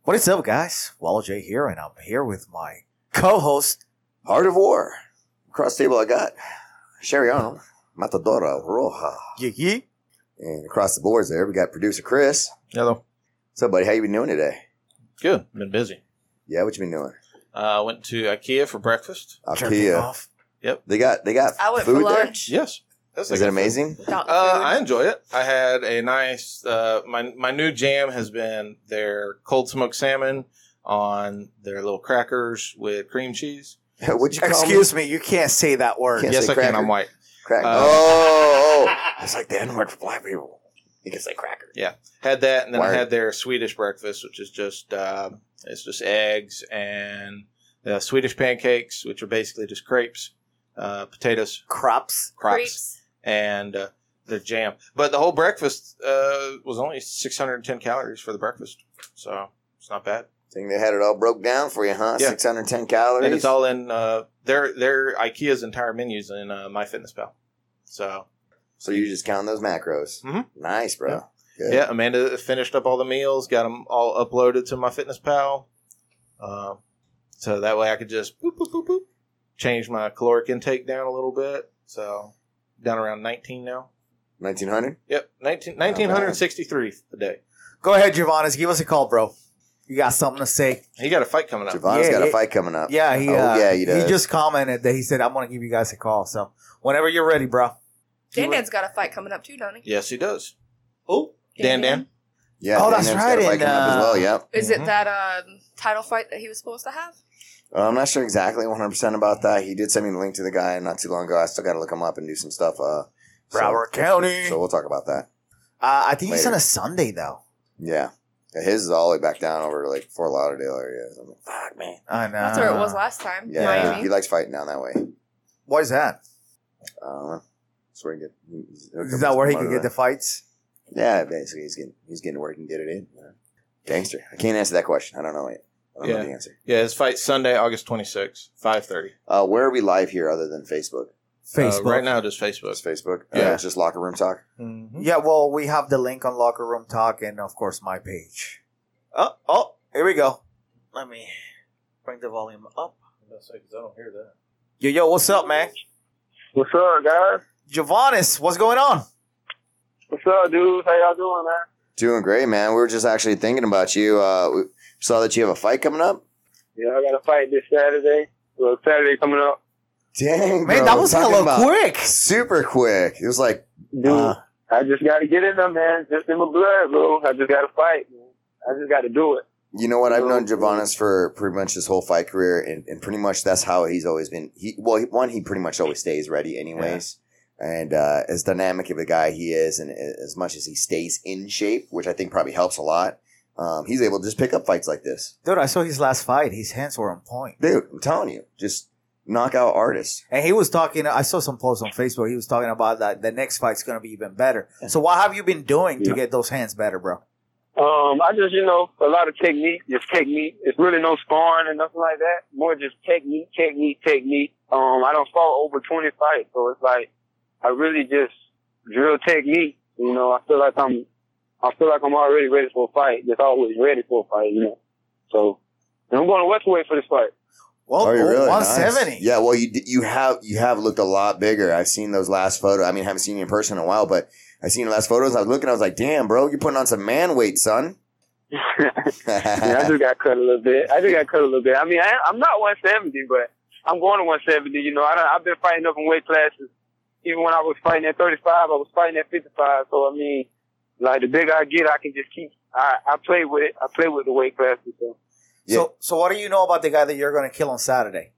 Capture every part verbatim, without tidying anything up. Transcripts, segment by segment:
What is up, guys? Wallow J here, and I'm here with my co-host, Heart of War. Across the table, I got Sherry Arnold, Matadora Roja. Yee Yee. And across the boards there, we got producer Chris. Hello. What's up, buddy? How you been doing today? Good. Been busy. Yeah, what you been doing? I uh, went to IKEA for breakfast. Jerking IKEA. off. Yep. They got they got I went food for lunch. Yes. That's there. Is it amazing? Without Uh, food. I enjoy it. I had a nice. Uh, my my new jam has been their cold smoked salmon on their little crackers with cream cheese. What'd you call Excuse me, you can't say that word. Can't yes, say I can. cracker? I'm white. Crack. Uh, oh, oh, it's like the N word for black people. You can say cracker. Yeah, had that, and then Word. I had their Swedish breakfast, which is just uh, it's just eggs and uh, Swedish pancakes, which are basically just crepes, uh, potatoes, Crops. crops, Crepes. and uh, the jam. But the whole breakfast uh, was only six hundred ten calories for the breakfast, so it's not bad. Think they had it all broke down for you, huh? Yeah. six hundred ten calories. And it's all in uh, their their IKEA's entire menus in uh, MyFitnessPal. So So you just count those macros. Mhm. Nice, bro. Yeah. Good. yeah, Amanda finished up all the meals, got them all uploaded to MyFitnessPal, uh, so that way I could just boop boop boop boop change my caloric intake down a little bit. So down around nineteen now. nineteen hundred? Yep, nineteen nineteen sixty three a day. Go ahead, Giovannis. Give us a call, bro. You got something to say? He got a fight coming up. Javon's Yeah, got a yeah. fight coming up. Yeah, he. Oh, uh, yeah, he does. just commented that he said, "I'm going to give you guys a call." So whenever you're ready, bro. Dan Dan's got a fight coming up too, don't he? Yes, he does. Oh, Dan Dan. Yeah, Oh, that's Daniel's right, got a fight and, coming up as uh, well, yep. Is Mhm. it that um, title fight that he was supposed to have? Uh, I'm not sure exactly one hundred percent about that. He did send me the link to the guy not too long ago. I still got to look him up and do some stuff. Uh, so, Broward County. so we'll talk about that. uh, I think it's later. on a Sunday, though. Yeah. Yeah, his is all the way back down over like Fort Lauderdale area. I'm like, fuck, man. I know. That's where it was last time. Yeah, Miami. he likes fighting down that way. What is that? Uh, that's where he get. he's- Is that where he can get the fights? Yeah, basically, he's getting he's getting where he can get it in. Yeah. Gangster. I can't answer that question. I don't know yet. I don't know Yeah. the answer. Yeah, his fight Sunday, August twenty-sixth, five thirty. Uh, where are we live here other than Facebook? Facebook. Uh, right now, just Facebook. Just Facebook. Yeah. Uh, it's just locker room talk. Mm-hmm. Yeah, well, we have the link on Locker Room Talk and, of course, my page. Oh, oh, here we go. Let me bring the volume up. Because I don't hear that. Yo, yo, what's up, man? What's up, guys? Giovannis, what's going on? What's up, dudes? How y'all doing, man? Doing great, man. We were just actually thinking about you. Uh, we saw that you have a fight coming up. Yeah, I got a fight this Saturday. Well, Saturday coming up. Dang, Man, bro, that we're was talking hella about quick. Super quick. It was like, Dude, Uh, I just got to get in there, man. Just in my blood, bro. I just got to fight, man. I just got to do it. you know what? I've known Oh, Javonis for pretty much his whole fight career, and, and pretty much that's how he's always been. He well, he, one, he pretty much always stays ready, anyways. And uh, as dynamic of a guy he is, and as much as he stays in shape, which I think probably helps a lot, um, he's able to just pick up fights like this. Dude, I saw his last fight. His hands were on point. Dude, I'm telling you, just knockout artist. And he was talking, I saw some posts on Facebook. He was talking about that the next fight's going to be even better. So what have you been doing to Yeah. get those hands better, bro? Um, I just, you know, a lot of technique, just technique. It's really no sparring and nothing like that. More just technique, technique, technique. Um, I don't fought over twenty fights, so it's like I really just drill technique. You know, I feel like I'm, I feel like I'm already ready for a fight. Just always ready for a fight, you know. So, and I'm going to welterweight for this fight. Well, Oh, you're really one nice. seventy. Yeah, well, you d- you have you have looked a lot bigger. I've seen those last photos. I mean, I haven't seen you in person in a while, but I've seen the last photos. I was looking, I was like, damn, bro, you're putting on some man weight, son. Yeah, I just got cut a little bit. I just got cut a little bit. I mean, I, I'm not one seventy, but I'm going to one seventy. You know, I done, I've been fighting up in weight classes. Even when I was fighting at thirty-five, I was fighting at fifty-five. So, I mean, like, the bigger I get, I can just keep, I, I play with it. I play with the weight classes. So, Yeah. So, so what do you know about the guy that you're going to kill on Saturday?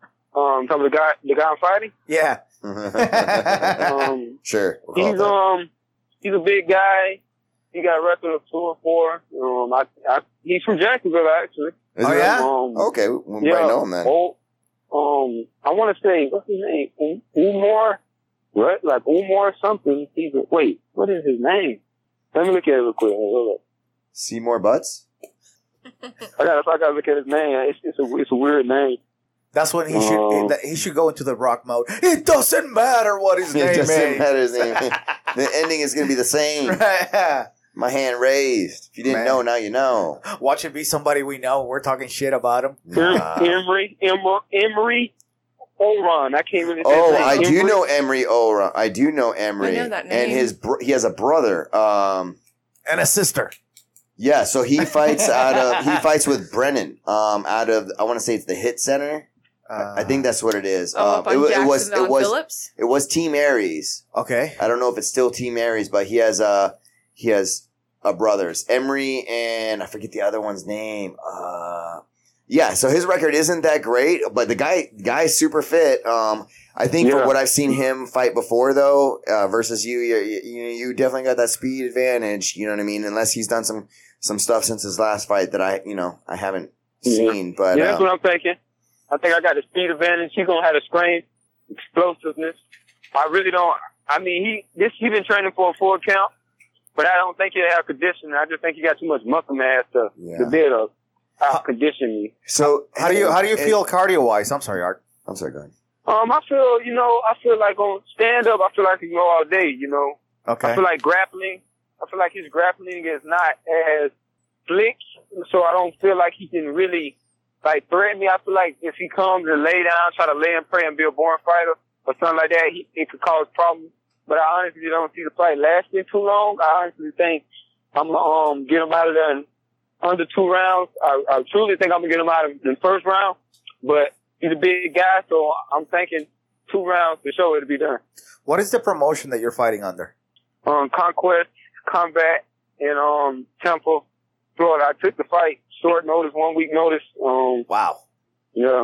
um, talking about the guy, the guy I'm fighting, Yeah. um, Sure. We'll call it he's, that. um, he's a big guy. He got a record of two and four. Um, I, I, he's from Jacksonville, actually. Is oh, it yeah? Um, Okay, we we might know him then. Oh, um, I want to say, what's his name? Um, Umar, what? Like Umar something. He's a, wait, what is his name? Let me look at it real quick. Hold up. Seymour Butts? I got, I got to look at his name. It's, it's a, it's a weird name. That's when he should Oh. that- he should go into the rock mode. It doesn't matter what his It name doesn't is. matter his name. The ending is going to be the same. Right. My hand raised. If you didn't Man. know, now you know. Watch it be somebody we know. We're talking shit about him. Nah. Emery, Emery, Emery, Oron. I can't really. say Oh, his name. I do Emery. know Emery Ora. I do know Emery. I know that And name. his br- he has a brother. Um, And a sister. yeah, so he fights out of he fights with Brennan. Um, out of I want to say it's the Hit Center. Uh, I think that's what it is. Oh, Um, up on it, wa- it Jackson was on it was Phillips. it was Team Aries. Okay. I don't know if it's still Team Aries, but he has uh he has uh, brothers Emery and I forget the other one's name. Uh, yeah, so his record isn't that great, but the guy guy's super fit. Um, I think Yeah. from what I've seen him fight before, though, uh, versus you, you, you, you definitely got that speed advantage. You know what I mean? Unless he's done some some stuff since his last fight that I, you know, I haven't Yeah. seen. But Yeah, that's um, what I'm thinking. I think I got the speed advantage. He's gonna have the strength, explosiveness. I really don't. I mean, he this he been training for a full count, but I don't think he'll have conditioning. I just think he got too much muscle mass to Yeah. to be able to out condition me. so How do you how do you and- feel cardio wise? I'm sorry, Art. I'm sorry, go ahead. Um, I feel you know I feel like on stand up. I feel like I can go all day. You know, Okay. I feel like grappling. I feel like his grappling is not as slick, so I don't feel like he can really like threaten me. I feel like if he comes and lay down, try to lay and pray and be a born fighter or something like that, he, it could cause problems. But I honestly don't see the fight lasting too long. I honestly think I'm gonna um, get him out of there in under two rounds. I, I truly think I'm gonna get him out of the first round. But he's a big guy, so I'm thinking two rounds for sure it'll be done. What is the promotion that you're fighting under? Um, Conquest, Combat, in um Temple, Florida. I took the fight short notice, one week notice. Um, Wow. yeah.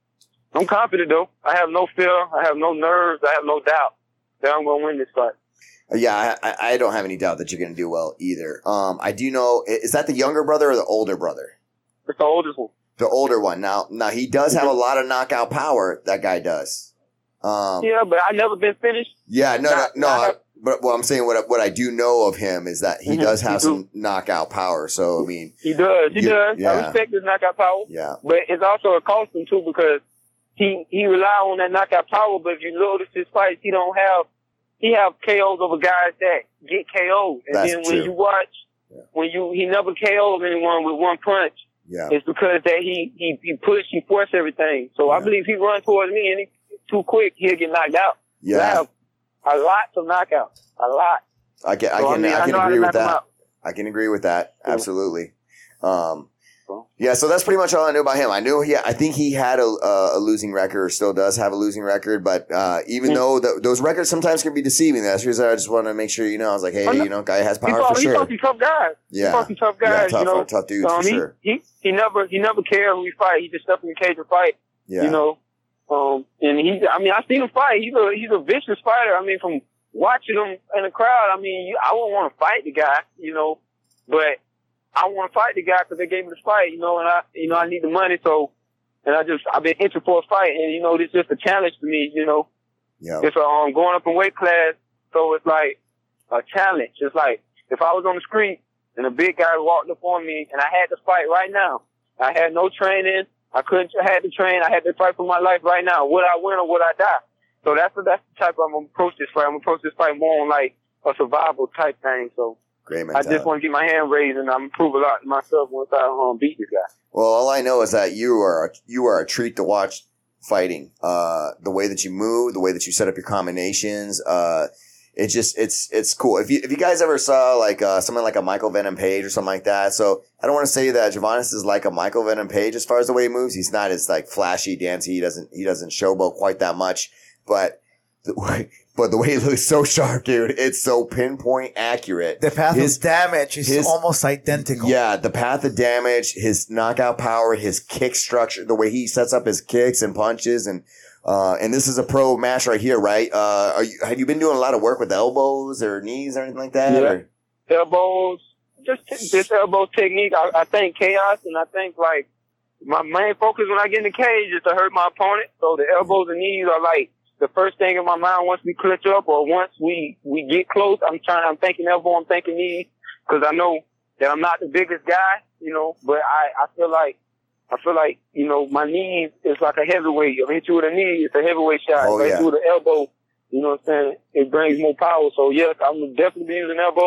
I'm confident though. I have no fear. I have no nerves. I have no doubt that I'm gonna win this fight. Uh, Yeah, I, I I don't have any doubt that you're going to do well either. Um, I do know. i- Is that the younger brother or the older brother? It's the oldest one. The older one. Now, now he does have a lot of knockout power. That guy does. Um, yeah. Yeah, but I never been finished. no, no, Not- no. not- I- but what I'm saying, what I, what I do know of him is that he Mhm, does you have do. some knockout power. So I mean, He does. He You- does. yeah. I respect his knockout power, yeah, but it's also a cost him too because he he rely on that knockout power. But if you notice his fights, he don't have he have K Os over guys that get K O'd. And That's then when true. you watch, Yeah. when you he never K O'd anyone with one punch. yeah. It's because that he he he push, he force everything. So I Yeah. believe he run towards me and he too quick, he'll get knocked out. I Yeah, have a lot to knock out, a lot. I can I So, can mean, I can know how to agree with knock him that. out. I can agree with that. Yeah. Absolutely. Um, Cool. yeah, so that's pretty much all I knew about him. I knew he, I think he had a, a, a losing record, or still does have a losing record. But uh, even Mm. though th those records sometimes can be deceiving, that's reason I just want to make sure you know. I was like, hey, I know. you know, guy has He power fought, for he sure. fought some tough guys. He Yeah, fought some tough yeah, guys, tough, you know. tough dudes Um, for he, sure. he he never he never cared who we fight. He just stepped in the cage and fight. Yeah, You know. Um and he I mean I seen him fight. He's a he's a vicious fighter. I mean from watching him in the crowd, I mean you, I wouldn't want to fight the guy, you know, but I want to fight the guy because they gave me this fight, you know, and I you know I need the money, so and I just I've been itching for a fight, and you know this is just a challenge to me, you know. yeah, It's um going up in weight class, so it's like a challenge. It's like if I was on the street and a big guy walked up on me and I had to fight right now. I had no training. I couldn't. I had to train. I had to fight for my life right now. Would I win or would I die? So that's the that's the type I'm gonna approach this fight. I'm gonna approach this fight more on like a survival type thing. So great I mentality. just want to get my hand raised and I'm prove a lot to myself once I um, beat this guy. Well, all I know is that you are a, you are a treat to watch fighting. Uh, the way that you move, the way that you set up your combinations, uh, it just it's it's cool. If you if you guys ever saw like uh, someone like a Michael Venom Page or something like that, so I don't want to say that Javonis is like a Michael Venom Page as far as the way he moves. He's not as like flashy, dancey. He doesn't he doesn't showboat quite that much, but. The way, but the way he looks so sharp, dude, it's so pinpoint accurate. The path His- of damage is his- almost identical. Yeah, the path of damage, his knockout power, his kick structure, the way he sets up his kicks and punches, and uh, and this is a pro match right here, right? Uh, are you, have you been doing a lot of work with elbows or knees or anything like that? Yeah. Or? Elbows, just just elbow technique. I, I think chaos, and I think like my main focus when I get in the cage is to hurt my opponent. So the elbows and knees are like the first thing in my mind once we clinch up or once we we get close. I'm trying. I'm thinking elbow. I'm thinking knee because I know that I'm not the biggest guy, you know. But I I feel like I feel like you know my knee is like a heavyweight. If I hit you with a knee, it's a heavyweight shot. Oh, if I yeah. hit you with an elbow, you know what I'm saying? It brings more power. So yes, I'm definitely be using elbows.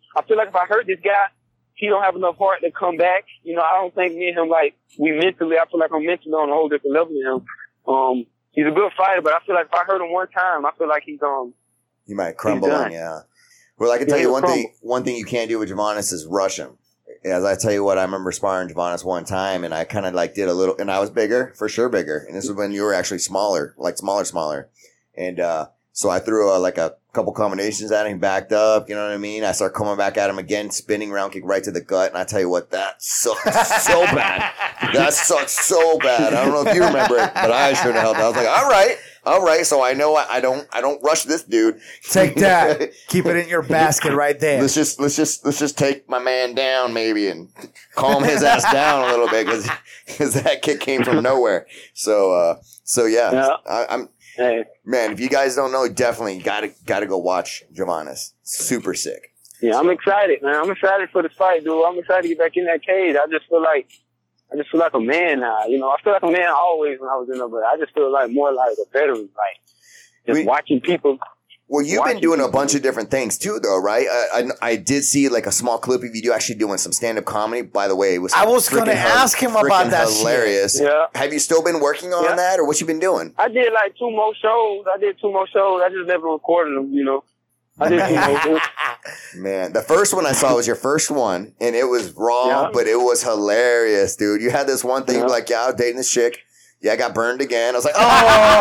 I feel like if I hurt this guy, he don't have enough heart to come back. You know, I don't think me and him, like, we mentally, I feel like I'm mentally on a whole different level than him. Um, he's a good fighter, but I feel like if I hurt him one time, I feel like he's, um, He might crumble on, yeah. Well, I can Yeah, tell you he'll one crumble. thing. One thing you can't do with Javonis is rush him. As I tell you what, I remember sparring Javonis one time, and I kind of like did a little, and I was bigger, for sure bigger. And this was when you were actually smaller, like smaller, smaller. And uh, so I threw a, like a couple combinations at him, backed up. You know what I mean? I start coming back at him again, spinning round kick right to the gut. And I tell you what, that sucked so bad. That sucked so bad. I don't know if you remember it, but I sure the hell did. I was like, all right. All right, so I know I, I don't I don't rush this dude. Take that. Keep it in your basket right there. Let's just let's just let's just take my man down maybe and calm his ass down a little bit because that kick came from nowhere. So uh, so yeah, Yeah. I, I'm hey, man. If you guys don't know, definitely gotta gotta go watch Javonis. Super sick. yeah, I'm excited, man. I'm excited for the fight, dude. I'm excited to get back in that cage. I just feel like, I just feel like a man now. You know, I feel like a man always when I was in there, but I just feel like more like a veteran, like just We- watching people. Well, you've been Watching doing a people. bunch of different things too, though, right? I, I I did see like a small clip of you do actually doing some stand up comedy. By the way, it was I was freaking gonna hil- ask him about freaking that shit. hilarious. Yeah. Have you still been working on Yeah. that, or what you been doing? I did like two more shows. I did two more shows. I just never recorded them, you know. I did two more. Man, the first one I saw was your first one, and it was raw, Yeah. but it was hilarious, dude. You had this one thing Yeah. like, yeah, I was dating this chick. Yeah, I got burned again. I was like, oh,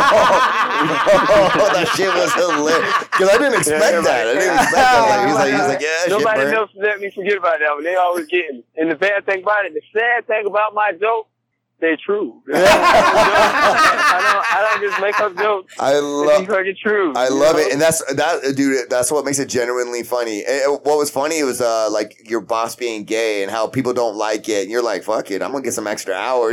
that shit was hilarious. Because I didn't expect Yeah, that. I right. didn't expect that. Like, he's like, he's like, yeah, shit Nobody burned. else let me forget about that one. They always get me. And the bad thing about it, the sad thing about my jokes, they're true. I don't, I don't just make up jokes. I They love be fucking true. I you love know? it, and that's that, dude. That's what makes it genuinely funny. And what was funny was uh, like your boss being gay and how people don't like it. And you're like, "Fuck it, I'm gonna get some extra hours."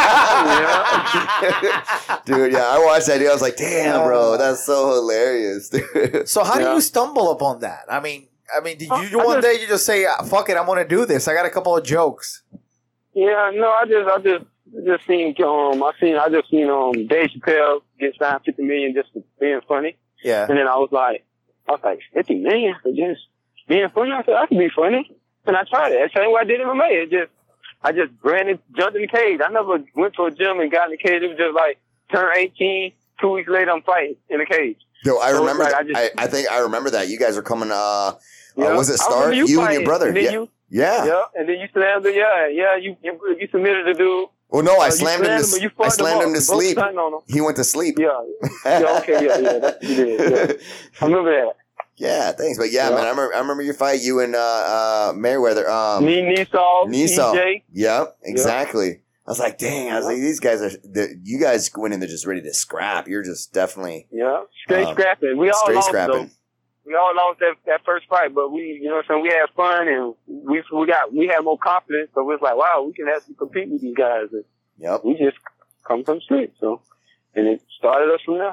Dude, yeah, I watched that. Dude, I was like, "Damn, bro, that's so hilarious." Dude. So how do Yeah. you stumble upon that? I mean, I mean, did Oh, you I one just- day you just say, "Ah, "Fuck it, I'm gonna do this"? I got a couple of jokes. Yeah, no, I just, I just, just seen, um, I seen, I just seen, um, Dave Chappelle get signed fifty million just for being funny. Yeah. And then I was like, I was like, fifty million for just being funny? I said, I can be funny. And I tried it. That's the same way I did in M M A. It just, I just ran and jumped in the cage. I never went to a gym and got in the cage. It was just like, turn eighteen, two weeks later, I'm fighting in the cage. Yo, I So it's remember. like, that. I just- I, I think I remember that. You guys are coming. Uh, You uh know? was it I remember Star? You, and your fighting. brother. And then Yeah. you, yeah. yeah, and then you slammed the, yeah, yeah, you, you, you submitted the dude. Well, no, I Uh, you slammed him. but To, you I fucked him slammed up. him to Both sleep. stunting on him. He went to sleep. Yeah. Yeah, okay, yeah, yeah, that's what you did. Yeah. I remember that. Yeah, thanks. But yeah, Yeah. man, I remember, I remember your fight. You and uh, uh, Mayweather. Um, Me, Nisal, Nisal. T J. Yep, exactly. I was like, dang, I was like, these guys are, the, you guys went in there just ready to scrap. You're just definitely Yeah, straight Um, scrapping. We all straight lost, scrapping. though. We all lost that, that first fight, but we, you know what I'm saying, we had fun and we we got, we had more confidence, so it was like, wow, we can actually compete with these guys. And Yep. we just come from the street, so, and it started us from there.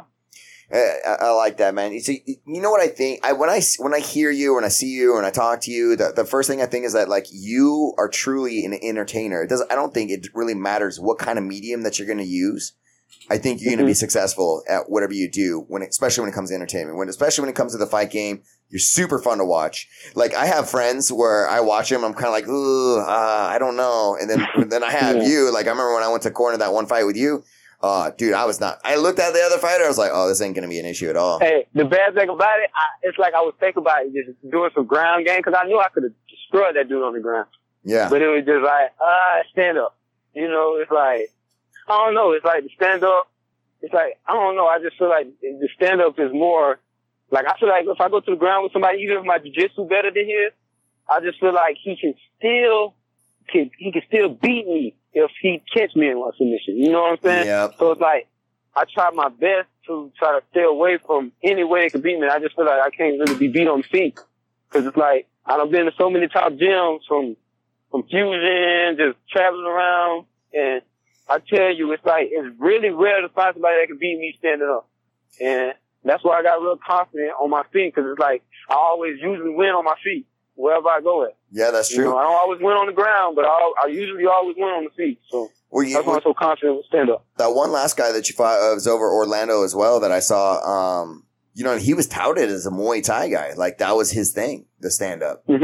I, I I like that, man. You see, you know what I think? I when I when I hear you, when I see you, when I talk to you, the, the first thing I think is that like you are truly an entertainer. It doesn't. I don't think it really matters what kind of medium that you're going to use. I think you're going to be successful at whatever you do, when it, especially when it comes to entertainment. When especially when it comes to the fight game, you're super fun to watch. Like I have friends where I watch them, I'm kind of like, ooh, uh, I don't know, and then then I have Yeah. you. Like I remember when I went to corner that one fight with you. Uh, dude, I was not. I looked at the other fighter. I was like, "Oh, this ain't gonna be an issue at all." Hey, the bad thing about it, I, it's like I was thinking about it, just doing some ground game, because I knew I could have destroyed that dude on the ground. Yeah, But it was just like, ah, stand up. You know, it's like, I don't know, it's like the stand up, it's like, I don't know, I just feel like the stand up is more, like, I feel like if I go to the ground with somebody, even if my jiu-jitsu better than his, I just feel like he can still, can, he can still beat me if he catch me in one submission. You know what I'm saying? Yep. So it's like, I try my best to try to stay away from any way it could beat me. I just feel like I can't really be beat on feet. Cause it's like, I done been to so many top gyms from, from Fusion, just traveling around. And I tell you, it's like, it's really rare to find somebody that can beat me standing up. And that's why I got real confident on my feet. Cause it's like, I always usually win on my feet, wherever I go at. Yeah, that's You true. know, I don't always win on the ground, but I, I usually always win on the feet. So Well, you, that's why I'm so confident with stand up. that one last guy that you fought uh, was over Orlando as well that I saw. Um, you know, he was touted as a Muay Thai guy. Like that was his thing, the stand up. Mm-hmm.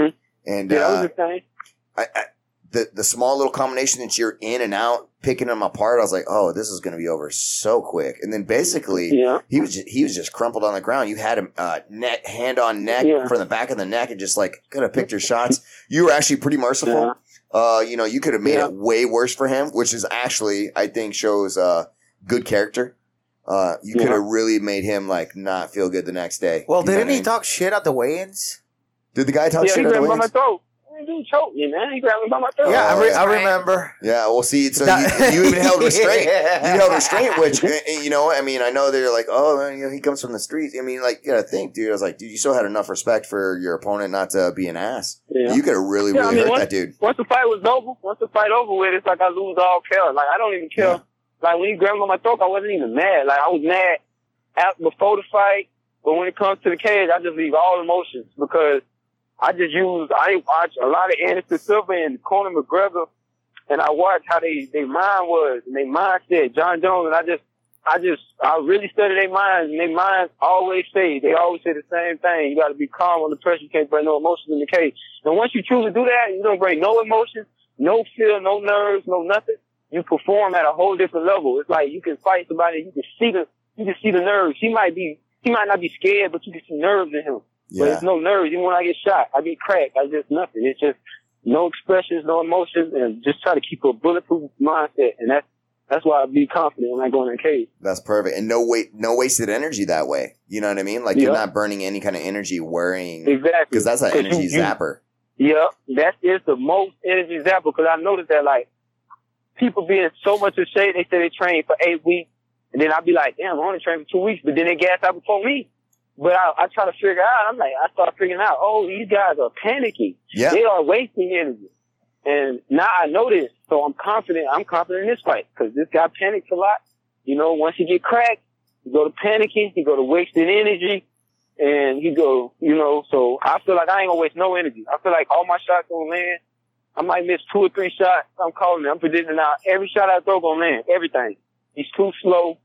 And Yeah, that was uh, the thing. I, I, the the small little combination that you're in and out, picking them apart, I was like, oh, this is going to be over so quick. And then basically, Yeah. he was just, he was just crumpled on the ground. You had him uh, neck, hand on neck Yeah. from the back of the neck, and just like could have picked your shots. You were actually pretty merciful. Yeah. Uh, you know, you could have made Yeah. it way worse for him, which is actually, I think, shows uh, good character. Uh, you could Yeah. have really made him like not feel good the next day. Well, You know didn't what I he mean? talk shit at the weigh-ins? Did the guy talk Yeah, he shit at the grabbed me by my weigh-ins? throat. He choked me, man. He grabbed me by my throat. Yeah, I, re- I Right. remember. Yeah, well, see, so That- you, you even held restraint. Yeah. You held restraint, which, uh, you know, I mean, I know they're like, oh, man, you know, he comes from the streets. I mean, like, you gotta think, dude. I was like, dude, you still had enough respect for your opponent not to be an ass. Yeah. You could have really, Yeah, I really mean, hurt once- that dude. Once the fight was over, once the fight over with, it's like I lose all care. Like, I don't even care. Yeah. Like, when he grabbed me on my throat, I wasn't even mad. Like, I was mad after, before the fight, but when it comes to the cage, I just leave all emotions because I just use, I watch a lot of Anderson Silva and Conor McGregor, and I watch how they, their mind was, and their mindset, John Jones, and I just, I just, I really study their minds, and their minds always say, they always say the same thing. You gotta be calm under pressure. You can't bring no emotions in the cage. And once you truly do that, you don't bring no emotions, no fear, no nerves, no nothing. You perform at a whole different level. It's like you can fight somebody, you can see the, you can see the nerves. He might be, he might not be scared, but you can see nerves in him. But Yeah. it's no nerves. Even when I get shot, I get cracked. I just nothing. It's just no expressions, no emotions, and just try to keep a bulletproof mindset. And that's that's why I be confident when I go in the cage. That's perfect. And no wait, no wasted energy that way. You know what I mean? Like, Yeah. you're not burning any kind of energy worrying. Exactly. Because that's an 'Cause energy you- you- zapper. Yeah, that is the most energy zapper because I noticed that like people be in so much of shape. They say they train for eight weeks, and then I'd be like, damn, I only trained for two weeks, but then they gas out before me. But I, I try to figure out. I'm like, I start figuring out. Oh, these guys are panicking. Yeah. They are wasting energy. And now I know this, so I'm confident. I'm confident in this fight because this guy panics a lot. You know, once he get cracked, he go to panicking, he go to wasting energy, and he go, you know. So I feel like I ain't gonna waste no energy. I feel like all my shots gonna land. I might miss two or three shots. I'm calling it. I'm predicting now every shot I throw gonna land. Everything. He's too slow,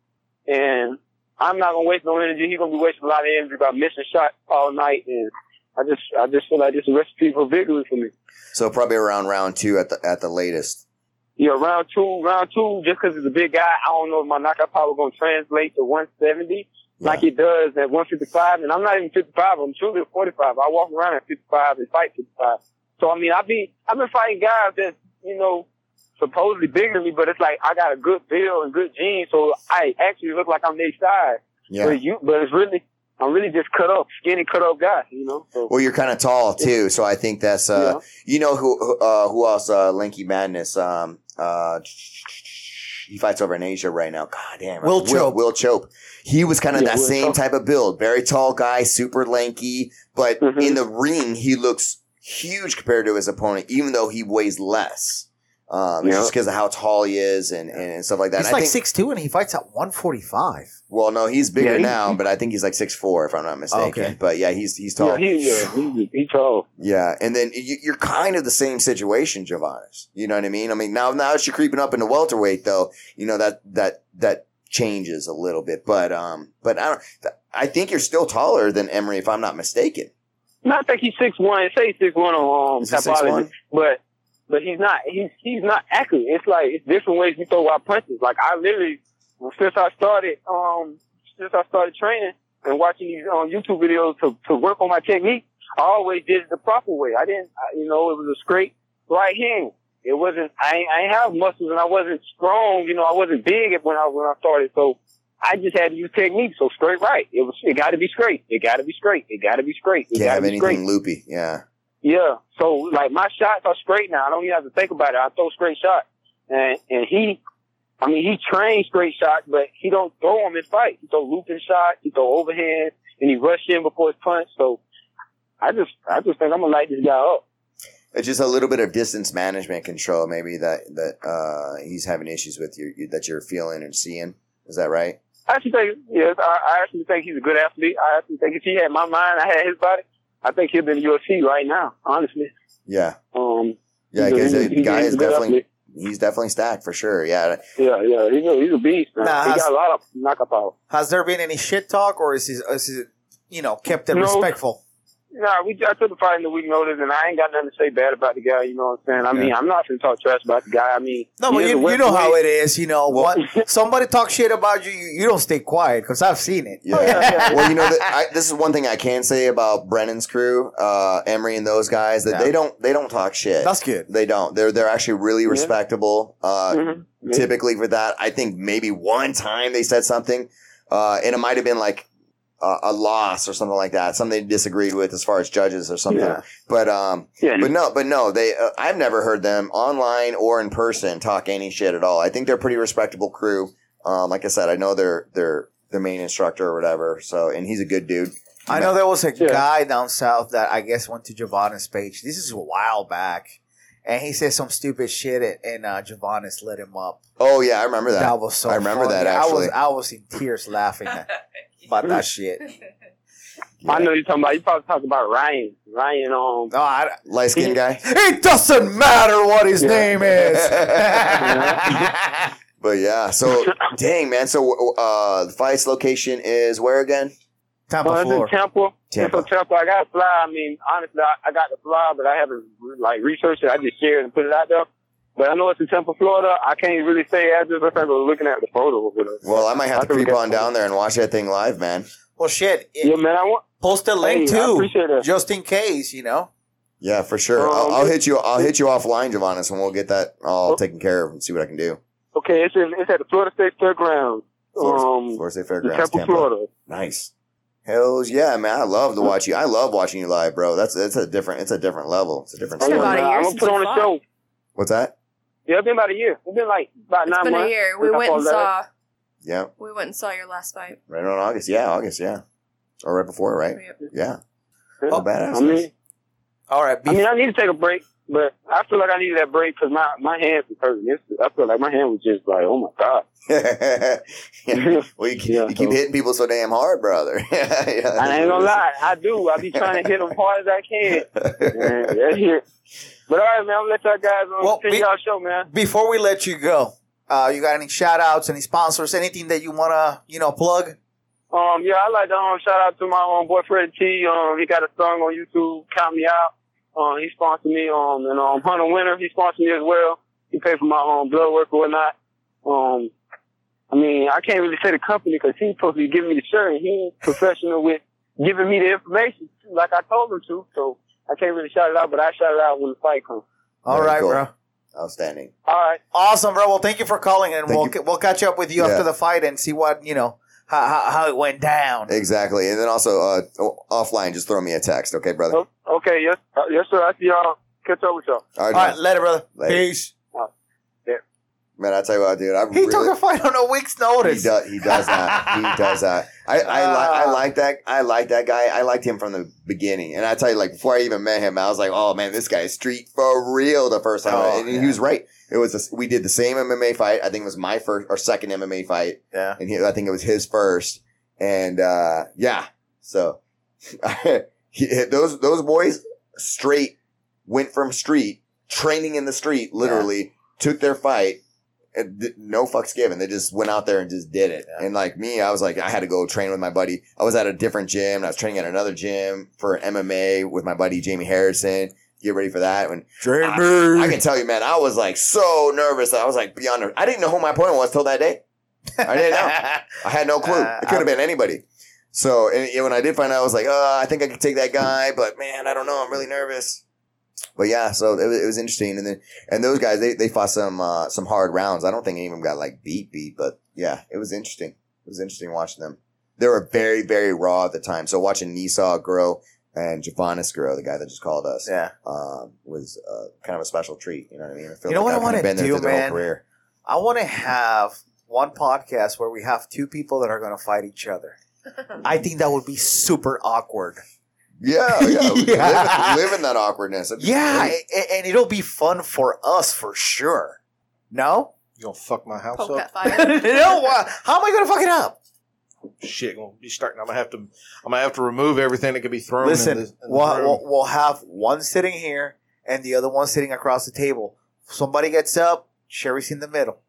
and I'm not gonna waste no energy. He's gonna be wasting a lot of energy by missing shots all night, and I just, I just feel like this is a recipe for victory for me. So probably around round two at the at the latest. Yeah, round two, round two, just because he's a big guy, I don't know if my knockout power going to translate to one seventy like it does at one fifty-five. And I'm not even fifty-five. I'm truly at forty-five. I walk around at fifty-five and fight fifty-five. So, I mean, I be, I've been fighting guys that, you know, supposedly bigger than me, but it's like I got a good build and good genes, so I actually look like I'm their size. Yeah. But, you, but it's really, I'm really just cut up, skinny, cut up guy, you know? So, Well, you're kind of tall too, so I think that's uh, you know who uh, who else? Uh, Lanky Madness. Um, uh, he fights over in Asia right now. God damn. Will Will, Chope. Will Chope. He was kind of Yeah, that Will same Chope. type of build. Very tall guy, super lanky, but Mhm. in the ring he looks huge compared to his opponent, even though he weighs less. Um, it's Yeah. just because of how tall he is and, and stuff like that. He's And I like think, six two and he fights at one forty-five. well, no, he's bigger Yeah, he- now, but I think he's like six four if I'm not mistaken. Okay. But yeah, he's he's tall. yeah, he, yeah, he, he tall. Yeah, and then you, you're kind of the same situation, Javanis. You know what I mean? I mean, now now that you're creeping up into welterweight, though, you know that that that changes a little bit. But um, but I don't. I think you're still taller than Emery, if I'm not mistaken. No, I think he's six one. It says six one on um, Is he six Tapology, one? but but he's not. He's he's not accurate. It's like it's different ways we throw our punches. Like I literally, since I started um since I started training and watching these um, YouTube videos to to work on my technique, I always did it the proper way. I didn't, I, you know, it was a straight right hand. It wasn't. I ain't, I ain't have muscles and I wasn't strong. You know, I wasn't big when I when I started. So I just had to use technique. So straight right. It was. It got to be straight. It got to be straight. It got to be straight. It Can't got to have be straight. anything loopy. Yeah. Yeah. So like my shots are straight now. I don't even have to think about it. I throw straight shots. And and he, I mean, he trains straight shots, but he don't throw them in fight. He throw looping shots. He throw overhand, and he rush in before his punch. So I just I just think I'm gonna light this guy up. It's just a little bit of distance management control, maybe that that uh, he's having issues with you that you're feeling and seeing. Is that right? I actually think yes. I, I actually think he's a good athlete. I actually think if he had my mind, I had his body. I think he'll be in the U F C right now. Honestly. Yeah. Um. Yeah, he's a- because the he's- he's guy a is good definitely athlete. he's definitely stacked for sure. Yeah. Yeah, yeah. He's a he's a beast, man. Nah, he has- got a lot of knockout power. Has there been any shit talk, or is he, is he you know, kept it No. respectful? Nah, we I took the fight in the week notice, and I ain't got nothing to say bad about the guy. You know what I'm saying? I mean, I'm not gonna talk trash about the guy. I mean, No, but you, you know how it is. You know, what somebody talks shit about you, you, you don't stay quiet because I've seen it. Yeah. yeah. Well, you know, the, I, this is one thing I can say about Brennan's crew, uh, Emery and those guys, that Yeah. they don't they don't talk shit. That's good. They don't. They're they're actually really Yeah. respectable. Uh, Mm-hmm. Typically for that, I think maybe one time they said something, uh, and it might have been like a, a loss or something like that, something they disagreed with as far as judges or something. Yeah. But um, Yeah. but no, but no, they. Uh, I've never heard them online or in person talk any shit at all. I think they're a pretty respectable crew. Um, like I said, I know they're they're the main instructor or whatever. So, and he's a good dude. I know there was a Yeah. guy down south that I guess went to Giovanna's page. This is a while back. And he said some stupid shit, and, and uh, Giovannis lit him up. Oh yeah, I remember that. That was so I remember funny. that, actually. I was, I was in tears laughing at, about that shit. I know you're talking about. You probably talking about Ryan. Ryan, um, No, I, Light skinned guy. it doesn't matter what his Yeah. name is. But yeah, so dang man. So uh, the fight's location is where again? Tampa, well, it's in Florida. Tampa. Tampa. Tampa. Tampa. I got to fly. I mean, honestly, I, I got to fly, but I haven't like researched it. I just shared and put it out there. But I know it's in Tampa, Florida. I can't really say as if I'm looking at the photo. Well, I might have I to think we creep got- on down there and watch that thing live, man. Well, shit. Yeah, man. I want. Post a link Hey, I too, appreciate it. just in case, you know. Yeah, for sure. Um, I'll, I'll hit you. I'll hit you offline, Giovannis, and we'll get that all Oh. taken care of and see what I can do. Okay, it's in. It's at the Florida State Fairgrounds. Florida, Um, Florida State in Fairgrounds, Tampa, Tampa. Florida. Nice. Hells yeah, man! I love to watch you. I love watching you live, bro. That's it's a different. It's a different level. It's a different. It's been story. about a year I'm gonna since put you on a fought. show. What's that? Yeah, it's been about a year. It's been like about It's nine been months. a year. We since I went and fought that. saw. Yeah, We went and saw your last fight. right on August. Yeah, August. Yeah, or right before, right? Yep. Yeah. Yeah. Oh, badass. I mean, All right. I mean, I need to take a break, but I feel like I needed that break because my my hands was hurting. It's, I feel like my hand was just like, oh my god. Yeah. Well, you keep, Yeah, you keep so- hitting people so damn hard, brother. yeah, yeah, I ain't gonna lie, I do. I be trying to hit them hard as I can. Man, that's it. But all right, man, I'm gonna let y'all guys on Well, continue we- y'all show, man. Before we let you go, uh, you got any shout outs, any sponsors, anything that you want to, you know, plug? Um, yeah, I like to um, shout out to my um, boy Freddie T. Um, he got a song on YouTube, Count Me Out. Um, he sponsored me. Um, and um, Hunter Winter, he sponsored me as well. He paid for my um blood work or whatnot. Um, I mean, I can't really say the company because he's supposed to be giving me the shirt, and he ain't professional with giving me the information like I told him to. So I can't really shout it out, but I shout it out when the fight comes. All Very right, cool. bro. Outstanding. All right. Awesome, bro. Well, thank you for calling, and Thank we'll we'll catch up with you Yeah. after the fight and see what you know how how, how it went down. Exactly. And then also uh, o- offline, just throw me a text, okay, brother? O- Okay. Yes. Uh, yes, sir. I see y'all. Catch up with y'all. All right, All right, man. later, brother. Later. Peace. Man, I tell you what, dude. I He really, took a fight on a week's He notice. does. He does that. He does that. I, I, li- I like that. I like that guy. I liked him from the beginning. And I tell you, like before I even met him, I was like, "Oh man, this guy is street for real." The first time, Oh, and yeah. he was right. It was. A, we did the same M M A fight. I think it was my first or second M M A fight, Yeah. and he, I think it was his first. And uh, yeah, so he, those those boys straight went from street training in the street, literally took their fight. And th- no fucks given. They just went out there and just did it. Yeah. And like me, I was like, I had to go train with my buddy. I was at a different gym. And I was training at another gym for an M M A with my buddy Jamie Harrison. Get ready for that. When I, I can tell you, man, I was like so nervous. I was like beyond. ner- I didn't know who my opponent was till that day. I didn't know. I had no clue. Uh, It could have been anybody. So and, and when I did find out, I was like, oh, I think I could take that guy, but man, I don't know. I'm really nervous. But yeah, so it was, it was interesting, and then and those guys they, they fought some uh, some hard rounds. I don't think any of them got like beat beat, but yeah, it was interesting. It was interesting watching them. They were very very raw at the time. So watching Nisha grow and Giovannis grow, the guy that just called us, Yeah. um, was uh, kind of a special treat. You know what I mean? I feel You know what I I've kinda wanna been there do, through their whole man? career. I want to have one podcast where we have two people that are going to fight each other. I think that would be super awkward. Yeah, yeah, Yeah. Live, live in that awkwardness. It'd be Yeah, great. a- and it'll be fun for us for sure. No? You gonna fuck my house Poke up? that fire. no, why- how am I going to fuck it up? Shit, gonna be starting. I'm gonna have to. I'm gonna have to remove everything that could be thrown. Listen, in the, in the we'll, room. we'll, we'll have one sitting here and the other one sitting across the table. Somebody gets up, Sherry's in the middle.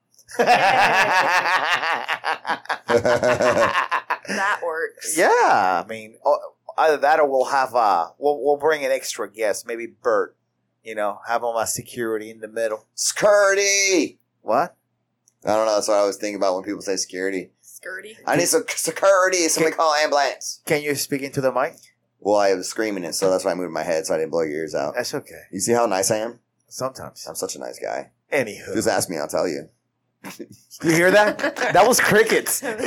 That works. Yeah, I mean, oh, either that or we'll have uh we'll we'll bring an extra guest, maybe Bert. You know, have him as security in the middle. Security. What? I don't know. That's what I was thinking about when people say security. Skirty. I need some security. Somebody call ambulance. Can you speak into the mic? Well, I was screaming it, so that's why I moved my head so I didn't blow your ears out. That's okay. You see how nice I am? Sometimes. I'm such a nice guy. Anywho. Just ask me, I'll tell you. You hear that? That was crickets. that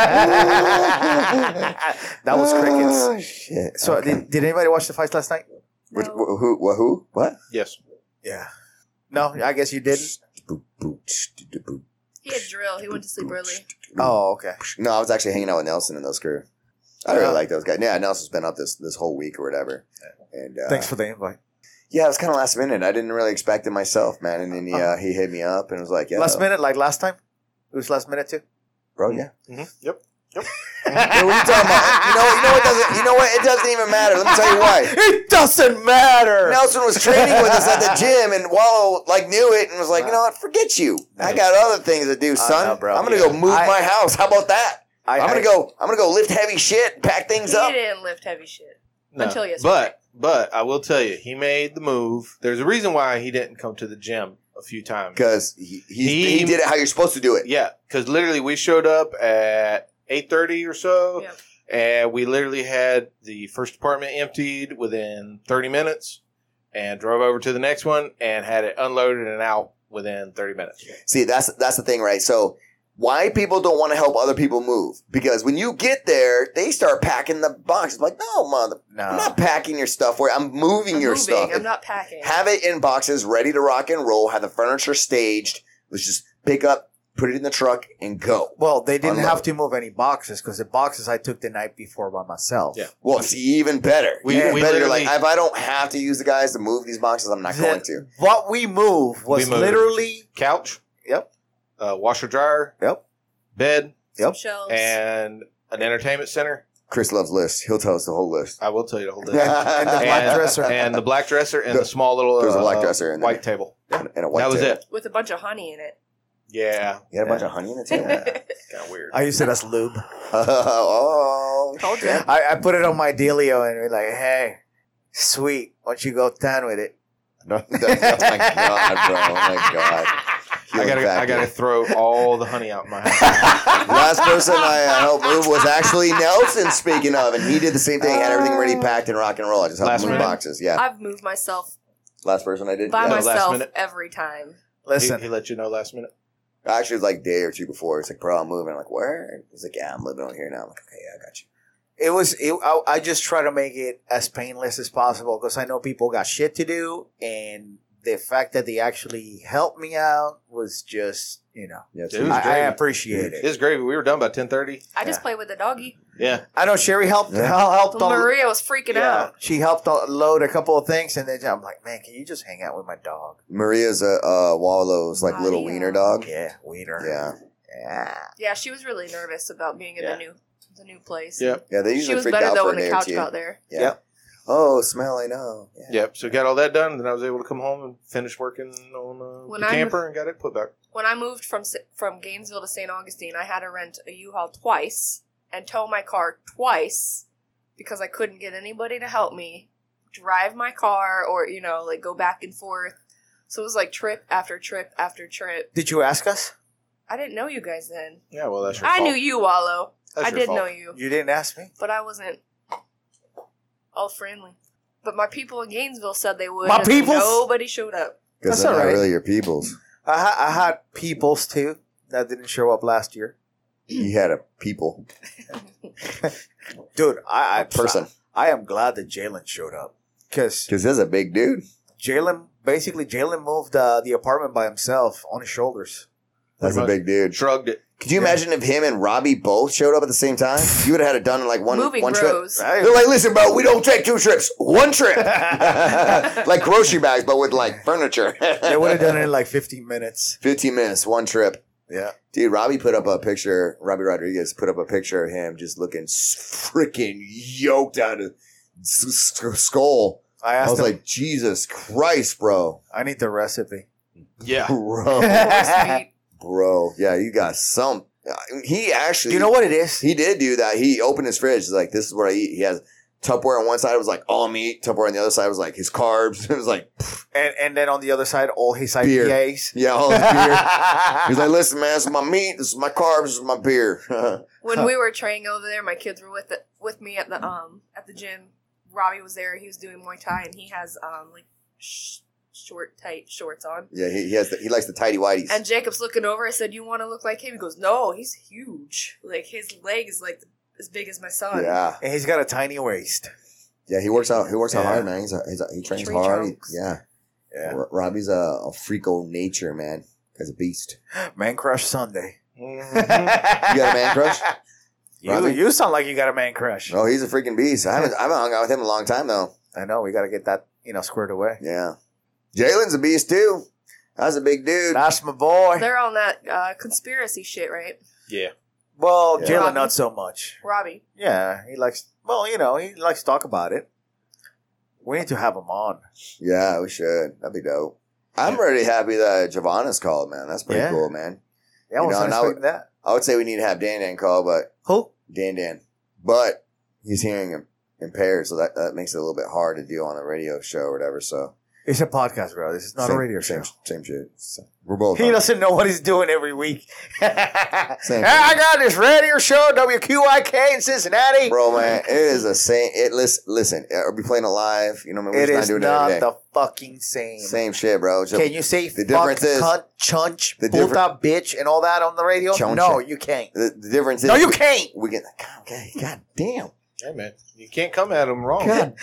was crickets. Oh, shit. So, Okay. did, did anybody watch the fights last night? Which, No. wh- who? Wh- who? What? Yes. Yeah. No, I guess you didn't. Boop, boop, ch- do, do, boop. He had drill. He went to sleep early. Oh, okay. No, I was actually hanging out with Nelson and those crew. I really Yeah. like those guys. Yeah, Nelson's been up this this whole week or whatever. And uh, Thanks for the invite. yeah, it was kind of last minute. I didn't really expect it myself, man. And then he uh, he hit me up and was like, "Yeah, Last minute, like last time? It was last minute too? bro, yeah." Mm-hmm. Yep. Yep. Hey, what are you talking about? You know, you know what doesn't, you know what? It doesn't even matter. Let me tell you why. It doesn't matter! Nelson was training with us at the gym, and Wallow like knew it and was like, "You know what? Forget you. I got other things to do, son. know, bro. I'm gonna Yeah. go move I- my house. How about that? I, I'm gonna I- go. I'm gonna go lift heavy shit, pack things He up." didn't lift heavy shit. No. Until yesterday. But but I will tell you, he made the move. There's a reason why he didn't come to the gym a few times. Because he, he, He- he did it how you're supposed to do it. Yeah, because literally we showed up at eight thirty or so, Yep. and we literally had the first apartment emptied within thirty minutes, and drove over to the next one and had it unloaded and out within thirty minutes. See, that's that's the thing, right? So why people don't want to help other people move? Because when you get there, they start packing the boxes. Like, no, mother, No. I'm not packing your stuff. Where I'm moving I'm your moving. stuff. I'm not packing. Have it in boxes, ready to rock and roll. Have the furniture staged. Let's just pick up, put it in the truck, and go. Well, they didn't Unload. have to move any boxes because the boxes I took the night before by myself. Yeah. Well, see, even better. We- even we better. You're like, literally- if I don't have to use the guys to move these boxes, I'm not The- going to. What we moved was We moved. literally. Couch, Yep. uh, washer dryer, Yep. bed, Yep. Shelves. and an entertainment center. Chris loves lists. He'll tell us the whole list. I will tell you the whole And day. the black and, dresser. and the black dresser and the, The- small little there's a uh, black dresser in there. white table. And a white That was table. it. With a bunch of honey in it. Yeah, You had a bunch of honey in the table. kind of weird. I used it as lube. oh, Told you. I, I put it on my dealio and we're like, hey, sweet. Why don't you go ten with it? No, oh my god, bro! Oh my god! I gotta, I gotta throw all the honey out in my house. Last person I uh, helped move was actually Nelson. Speaking of, and he did the same thing. Had everything ready, packed, and rock and roll. I just helped Last move minute? boxes. Yeah, I've moved myself last person I did. by Yeah. last myself minute. every time. Listen, he, he let you know last minute. Actually, it was like a day or two before. It's like, bro, I'm moving. I'm like, where? He's like, yeah, I'm living on here now. I'm like, okay, yeah, I got you. it was. It, I, I just try to make it as painless as possible because I know people got shit to do, and the fact that they actually helped me out was just, you know, Yeah, It was I, I great. appreciate It it. was gravy. We were done by ten thirty. I just Yeah. play with the doggy. Yeah, I know Sherry helped. Yeah. hel- helped. Well, on- Maria was freaking yeah, out. she helped on- load a couple of things, and then I'm like, man, can you just hang out with my dog? Maria's a uh, Wallow's like little Maria. wiener dog. Yeah, Wiener. Yeah, Yeah. Yeah, she was really nervous about being in Yeah. the new the new place. yep, yeah. They She usually was freak better out though for when a the day or couch two. got there. Yeah. Yep. Oh, smell! I know. Yeah. yep. So got all that done, then I was able to come home and finish working on uh, When the I'm- camper and got it put back. When I moved from Sa- from Gainesville to Saint Augustine, I had to rent a U-Haul twice and tow my car twice because I couldn't get anybody to help me drive my car or, you know, like go back and forth. So it was like trip after trip after trip. Did you ask us? I didn't know you guys then. Yeah, well, that's your I fault. knew you, Wallow. That's I your did fault. know you, You didn't ask me. but I wasn't all friendly. But my people in Gainesville said they would. My and peoples? Nobody showed up. Because That's they're all not right. really your peoples. I, ha- I had peoples too that didn't show up last year. You had a people, Dude, I, I a person. I am glad that Jalen showed up because Because there's a big dude. Jalen basically Jalen moved uh, the apartment by himself on his shoulders. That's a Pretty big dude. Shrugged it. Could you imagine if him and Robbie both showed up at the same time? You would have had it done in like one Moving one trip. bros. Right? They're like, listen, bro, we don't take two trips, one trip, like grocery bags, but with like furniture. They would have done it in like fifteen minutes. Fifteen minutes, one trip. Yeah. Dude, Robbie put up a picture. Robbie Rodriguez put up a picture of him just looking freaking yoked out of s- s- skull. I I asked was him, like, Jesus Christ, bro, I need the recipe. Yeah. bro, Sweet. bro. Yeah, you got some. He actually, Do you know what it is? He did do that. He opened his fridge. He's like, this is what I eat. He has Tupperware on one side was like all meat. Tupperware on the other side was like his carbs. It was like, And and then on the other side, all his Beer. I P As. yeah, all his beer. He's like, listen, man, this is my meat. This is my carbs. This is my beer. When we were training over there, my kids were with the, with me at the um at the gym. Robbie was there. He was doing Muay Thai, and he has um like sh- short, tight shorts on. yeah, he, he has. The, he likes the tighty whities. And Jacob's looking over. I said, "You want to look like him?" He goes, "No, he's huge. Like his leg is like as big as my son." Yeah, And he's got a tiny waist. yeah. He works out. He works out Yeah. hard, man. He's a, he's a, he trains Tree hard. He- trunks. yeah. Yeah. R- Robbie's a, a freako nature, man. Guy's a beast. Man crush Sunday. Mhm. You got a man crush? You, Robbie? you sound like you got a man crush. No, he's a freaking beast. I haven't I haven't hung out with him in a long time though. I know. We got to get that, you know, squared away. Yeah. Jalen's a beast too. That's a big dude. That's my boy. They're on that uh, conspiracy shit, right? Yeah. Well, Yeah. Jalen, not so much. Robbie. Yeah, he likes, well, you know, he likes to talk about it. We need to have him on. Yeah, we should. That'd be dope. I'm really happy that Giovanna's called, man. That's pretty Yeah. cool, man. Yeah, I You wasn't know, now- expecting that. I would say we need to have Dan Dan call, but Who? Dan Dan. But he's hearing im- impaired, so that, that makes it a little bit hard to do on a radio show or whatever. So It's a podcast, bro. This is not same, a radio show. same, Same shit. So we're both. He on. doesn't know what he's doing every week. Same Hey, I got this radio show, W Q I K in Cincinnati. Bro, man, it is a same. It listen, listen. Are we playing it live? You know, what I mean, It we're is just not doing not it every day. the fucking same. Same shit, bro. Just- Can you say the fuck, difference is- cunt, chunch, the puta, different- bitch, and all that on the radio? Choncha. No, you can't. the, the difference is No, you we- can't. We get God, okay, God damn, Hey, man. You can't come at him wrong. God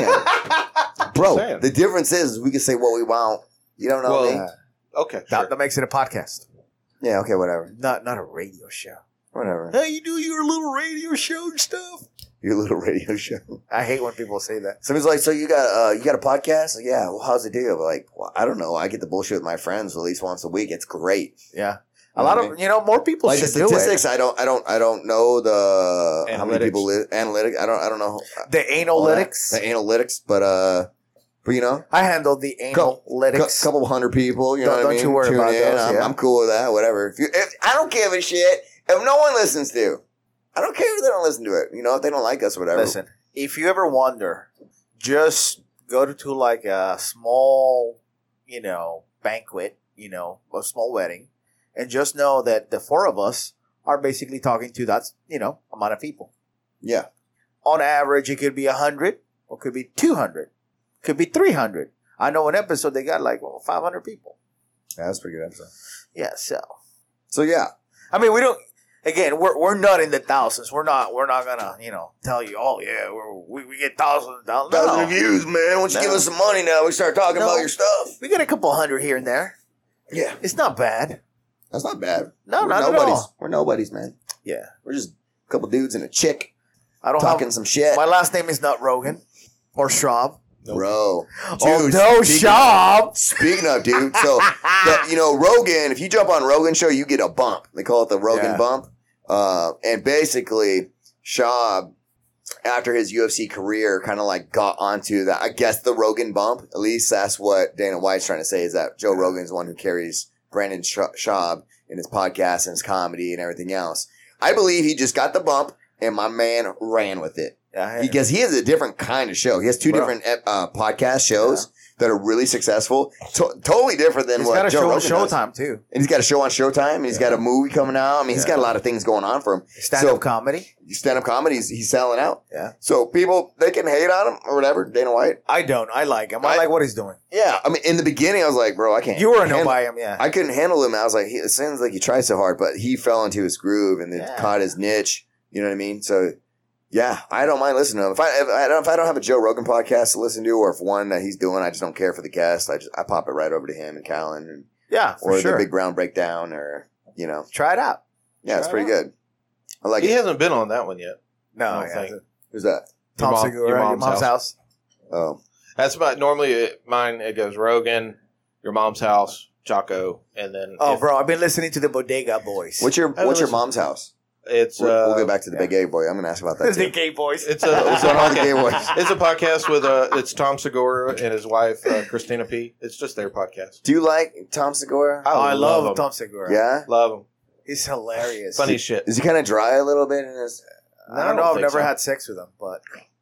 damn, bro. saying. The difference is we can say what we want. You don't know Well, me. Uh, Okay. that, Sure. that makes it a podcast, Yeah, okay, whatever, not not a radio show. whatever. Hey, you do your little radio show and stuff. Your little radio show. I hate when people say that. Somebody's like, so you got uh, you got a podcast? Like, yeah. Well, how's it do? I'm like, well, I don't know. I get the bullshit with my friends at least once a week. It's great. Yeah, You a lot know what of you know more people Like the should do statistics, it. I don't, I don't, I don't know the how many Analytics. people li- analytics. I don't, I don't know The all that. analytics. the analytics, but uh, but you know, I handle the Couple- analytics. a couple hundred people. You know Don't- what I don't mean? you worry Tune about in. those, I'm, yeah. I'm cool with that. Whatever. If you, if I don't give a shit if no one listens to, I don't care if they don't listen to it. You know, if they don't like us, whatever. Listen, if you ever wonder, just go to, to like a small, you know, banquet, you know, a small wedding, and just know that the four of us are basically talking to that, you know, amount of people. Yeah. On average, it could be a hundred, or could be two hundred, could be three hundred. I know an episode they got like well, five hundred people. Yeah, that's a pretty good episode. Yeah, so So yeah, I mean, we don't. Again, we're we're not in the thousands. We're not. We're not gonna, you know, tell you. Oh yeah, we're, we we get thousands, thousands. thousand No. views, man. Why don't you No. give us some money now? We start talking No. about your stuff. We get a couple hundred here and there. Yeah, It's not bad. that's not bad. No, We're not at nobodies. all. We're nobodies, man. Yeah, We're just a couple dudes and a chick I don't talking have. some shit, My last name is not Rogan or Schraub. bro. Oh Dude, no, speaking Schraub. Of, speaking of, dude, so the, you know Rogan. If you jump on Rogan show, you get a bump. They call it the Rogan Yeah. bump. Uh, and basically, Schraub, after his U F C career, kind of like got onto that. I guess the Rogan bump. At least that's what Dana White's trying to say. Is that Joe Rogan's the one who carries Brandon Sch- Schaub in his podcast and his comedy and everything else. I believe he just got the bump, and my man ran with it. Yeah, Because he has a different kind of show. He has two Bro. different uh, podcast shows that are really successful. To- totally different than he's what got a Joe show on Rogan does. Showtime too. And he's got a show on Showtime. And he's got a movie coming out. I mean, he's Yeah. got a lot of things going on for him. Stand up So- comedy. Stand-up comedy, he's, he's selling out. Yeah, So people, they can hate on him or whatever. Dana White. I don't. I like him. I, I- like what he's doing. Yeah. I mean, in the beginning, I was like, bro, I can't. You were a no handle- by him, yeah. I couldn't handle him. I was like, he, it sounds like he tried so hard, but he fell into his groove and then Yeah. caught his niche. You know what I mean? So, yeah, I don't mind listening to him. If I if I don't, if I don't have a Joe Rogan podcast to listen to, or if one that he's doing, I just don't care for the guest. I just I pop it right over to him and Callan, and, yeah, for or sure. the Big Brown Breakdown, or you know, Try it out. yeah, it's Try it pretty good. I like He it. hasn't been on that one yet. No, I don't he think. hasn't. Who's that? Tom Your mom- Segura, your your mom's mom's, house. Oh, That's about normally it, mine. It goes Rogan, your mom's house, Jocko, and then Oh, if bro, I've been listening to the Bodega Boys. what's your I what's your listen- mom's house? It's We'll, uh, we'll get back to the yeah. Big A boy. I'm gonna ask about that the too. gay boys. It's a it's a, All the gay boys. it's a podcast with uh it's Tom Segura and his wife uh, Christina P. It's just their podcast. Do you like Tom Segura? oh, I love, him. Tom Segura. Yeah. Love him. He's hilarious. Funny shit. Is he kind of dry a little bit in his? I don't I don't know. I've think never so. had sex with him, but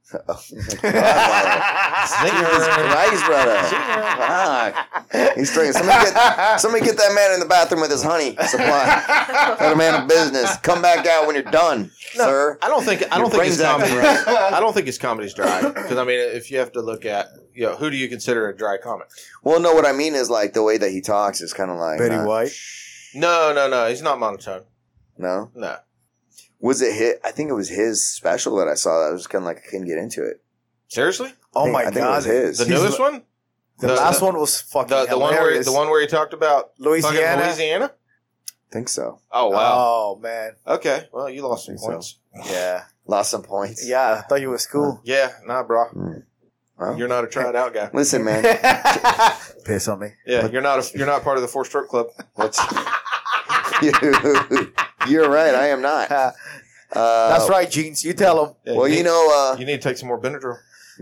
Oh, Jesus Christ, brother. Fuck. He's drinking. Somebody get, somebody get that man in the bathroom with his honey supply. Got a man of business. Come back out when you're done, No, sir. I don't think I Your don't think his brain's comedy. acting right. I don't think his comedy's dry. Because I mean, if you have to look at, you know, who do you consider a dry comic? Well, no, what I mean is like the way that he talks is kind of like Betty not- White. No, no, no. He's not monotone. No, No. was it his? I think it was his special that I saw. That I was kind of like I couldn't get into it. Seriously? Oh I think- my I think it god! was his. The He's newest l- one? The, The- last the- one was fucking The the one where hilarious. the one where he talked about Louisiana. fucking Louisiana? I think so. Oh wow. Oh man, Okay. Well, you lost some Think so. points. yeah, Lost some points. yeah. I thought you was cool. Yeah. Nah, bro. Mm. Well, You're not a tried out guy. listen, man. Piss on me. Yeah. You're not a, you're not part of the four stroke club. What's You're right. I am not. Uh, That's right, Jeans. You tell him. Yeah, Well, you, you need, know, uh, you need to take some more Benadryl.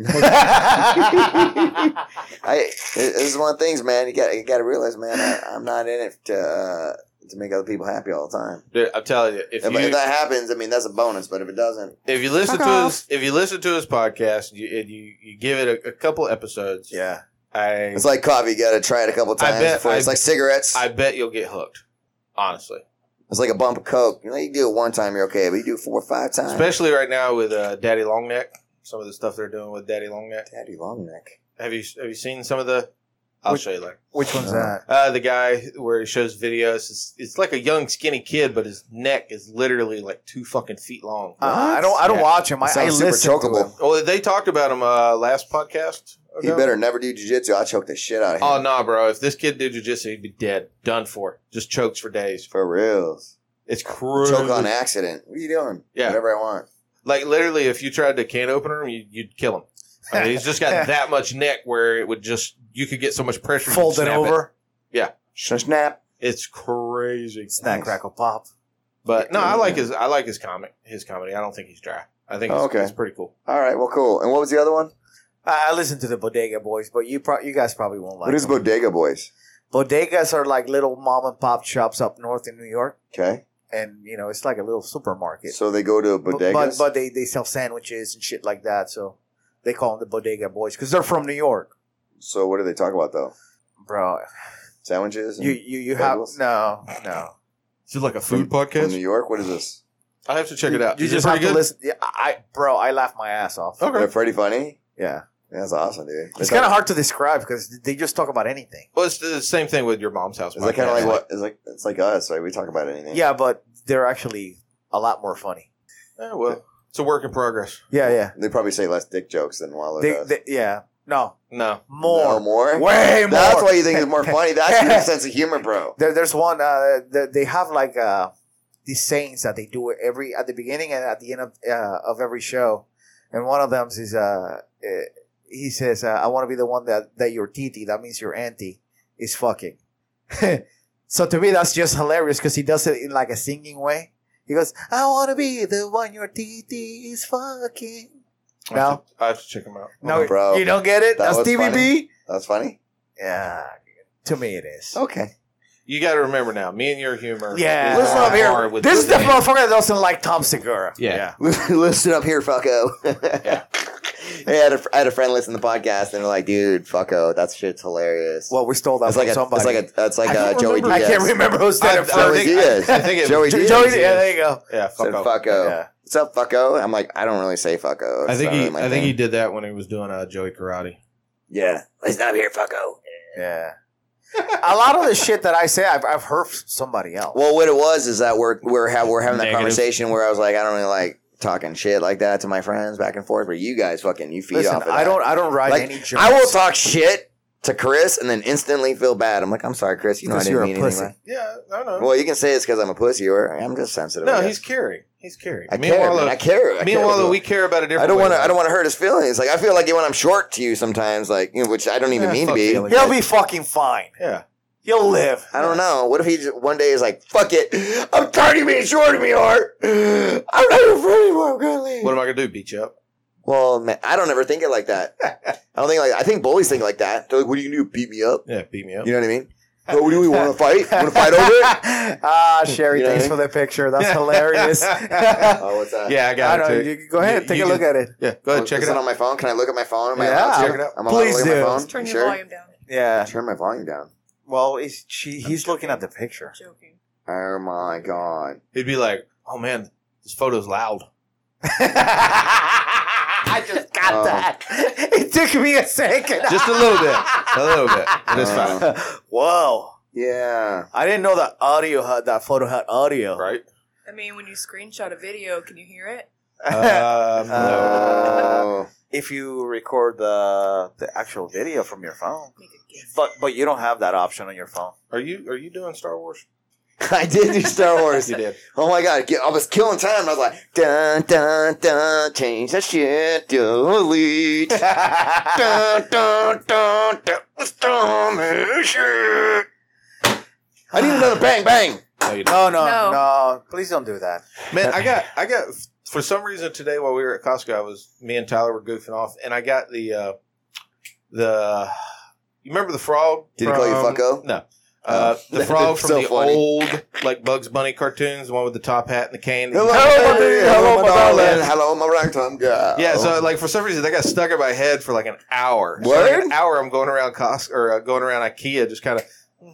I it- this is one of the things, man. You got you got to realize, man. I, I'm not in it to uh, to make other people happy all the time. Dude, I'm telling you, if If, you if that happens, I mean that's a bonus. But if it doesn't, if you listen Fuck to off. his if you listen to his podcast, you and you, you give it a, a couple episodes. Yeah. I it's like coffee. You got to try it a couple I times bet- before. It's I- like cigarettes. I bet you'll get hooked. Honestly, it's like a bump of coke. You know, you do it one time, you're okay, but you do it four or five times. especially right now with uh, Daddy Longneck. Some of the stuff they're doing with Daddy Longneck. Daddy long neck. Have you have you seen some of the? I'll Which- show you later. Which one's that? Uh, the guy where he shows videos. It's, it's like a young skinny kid, but his neck is literally like two fucking feet long. Uh, I don't. I don't Yeah. watch him. I, I Sounds super listen to chokeable. him. Well, they talked about him uh, last podcast. He ago. better never do jujitsu. I'll choke the shit out of him. Oh nah, bro! If this kid did jujitsu, he'd be dead, done for. Just chokes for days. For reals. It's crazy. Choke on accident. What are you doing? Yeah. Whatever I want. Like literally, if you tried to can opener him, you, you'd kill him. I mean, he's just got that much neck where it would just you could get so much pressure. you could Fold it snap over. Snap. It's crazy. Snack, Nice. crackle, pop. But no, I like his. I like his comic. His comedy. I don't think he's dry. I think it's, Oh, okay. it's pretty cool. All right. Well, cool. And what was the other one? I, I listen to the Bodega Boys, but you pro- you guys probably won't like. what is them. Bodega Boys? Bodegas are like little mom and pop shops up north in New York, Okay. and you know it's like a little supermarket. So they go to but, bodegas. but but they they sell sandwiches and shit like that, so they call them the Bodega Boys because they're from New York, so what do they talk about though? bro. Sandwiches. and You you you have bagels? no no. Is it like a From- From New York. What is this? I have to check it out. You Is it just have pretty to good? listen. Yeah, I bro, I laugh my ass off. Okay. They're pretty funny. Yeah, That's awesome, dude. it's kind of hard to describe because they just talk about anything. Well, it's the same thing with your mom's house. Is that kind of podcast. like what? It's like it's like us, right? We talk about anything. Yeah, but they're actually a lot more funny. Eh, well, it's a work in progress. Yeah, yeah. They probably say less dick jokes than Waller They, does. they yeah. No, No. more. No more. Way more. That's why you think it's more funny. That's your sense of humor, bro. There, there's one. Uh, the, they have like uh, these sayings that they do every at the beginning and at the end of uh, of every show, and one of them is uh, uh he says, uh, "I want to be the one that that your titi, that means your auntie, is fucking." So to me, that's just hilarious because he does it in like a singing way. He goes, "I want to be the one your titi is fucking." I have, No, to, I have to check them out. no, bro. you don't get it. That That's was T V B. funny. That's funny. Yeah, to me it is. Okay. You got to remember now, me and your humor. Yeah. is Listen on up here. par with This is the man. motherfucker that doesn't like Tom Segura. Yeah. Listen up here, fucko. Yeah. Hey, I had, a, I had a friend listen to the podcast, and they're like, "Dude, fucko, that shit's hilarious." Well, we stole that it's from like a, somebody. it's like a, it's like I uh, don't Joey remember- Diaz. I can't remember who said I- it I first. think- Diaz. I think it Joey was Diaz. Joey, yeah, there you go. Yeah, Said fuck off. fucko. Yeah. What's up, fucko? I'm like, I don't really say fucko. I It's think not he, really my I think thing. he did that when he was doing uh, Joey Karate. Yeah. Listen up here, fucko. Yeah. A lot of the shit that I say, I've, I've heard from somebody else. Well, what it was is that we're we're ha- we're having that Negative. conversation where I was like, I don't really like talking shit like that to my friends back and forth, but you guys fucking you feed Listen, off of that. I don't, I don't write like any jokes. I will talk shit to Chris and then instantly feel bad. I'm like, I'm sorry, Chris. You know I Because didn't you're a mean pussy. anything. Yeah, no, no. Well, you can say it's because I'm a pussy, or I'm just sensitive. I no, guess. he's caring. He's caring. I me care. and Man, Wallo, I care. I me care and Wallo, about- we care about a different I don't way, want to. though. I don't want to hurt his feelings. Like I feel like when I'm short to you sometimes, like you know, which I don't even Yeah, mean to fuck be. feelings. He'll be fucking fine. Yeah. He'll live. I don't know. What if he just, one day is like, "Fuck it, I'm tired of being short of me, Art. I'm not your friend anymore. I'm gonna leave." What am I going to do? Beat you up? Well, man, I don't ever think it like that. I don't think like I think bullies think like that. They're like, "What do you do? Beat me up?" Yeah, beat me up. You know what I mean? Bro, do we want to fight? Want to fight over it? Ah, Sherry, You know thanks what I for the picture. That's hilarious. Oh, what's that? Yeah, I I got don't know. it. Too. You, go ahead, You- take you a look can- at it. Yeah, go ahead, Oh, check is it out. on my phone? Can I look at my phone? Am I Yeah. allowed to? Check it out. I'm allowed Please to look at do. my phone? Turn You your sure? volume down. Yeah. Turn my volume down. Well, he's, she, he's looking at the picture. Joking. Oh my god. He'd be like, "Oh man, this photo's loud." I just got Oh. that. It took me a second. Just a little bit, a little bit. But it's Uh, fine, Whoa. Yeah. I didn't know that audio had, that photo had audio. right? I mean, when you screenshot a video, can you hear it? Um, no. Oh. If you record the the actual video from your phone. Make a gift. But but you don't have that option on your phone. Are you are you doing Star Wars? I did do Star Wars. You did. Oh my god, I was killing time. And I was like, dun dun dun, change that shit, delete. dun dun dun dun, storm and shit. I need another bang bang. No, you didn't. No, no, no, No. Please don't do that. Man, I got, I got. For some reason today, while we were at Costco, I was me and Tyler were goofing off, and I got the, uh, the. You remember the frog? Did he call you from- fucko? No. Uh, the That's frog from so the funny. old, like Bugs Bunny cartoons, the one with the top hat and the cane. Hello, Hello, my baby. hello, Hello, my my darling. darling. Hello, my ragtime girl. Yeah, so like for some reason that got stuck in my head for like an hour. So Word? like an hour, I'm going around Costco or uh, going around IKEA, just kind of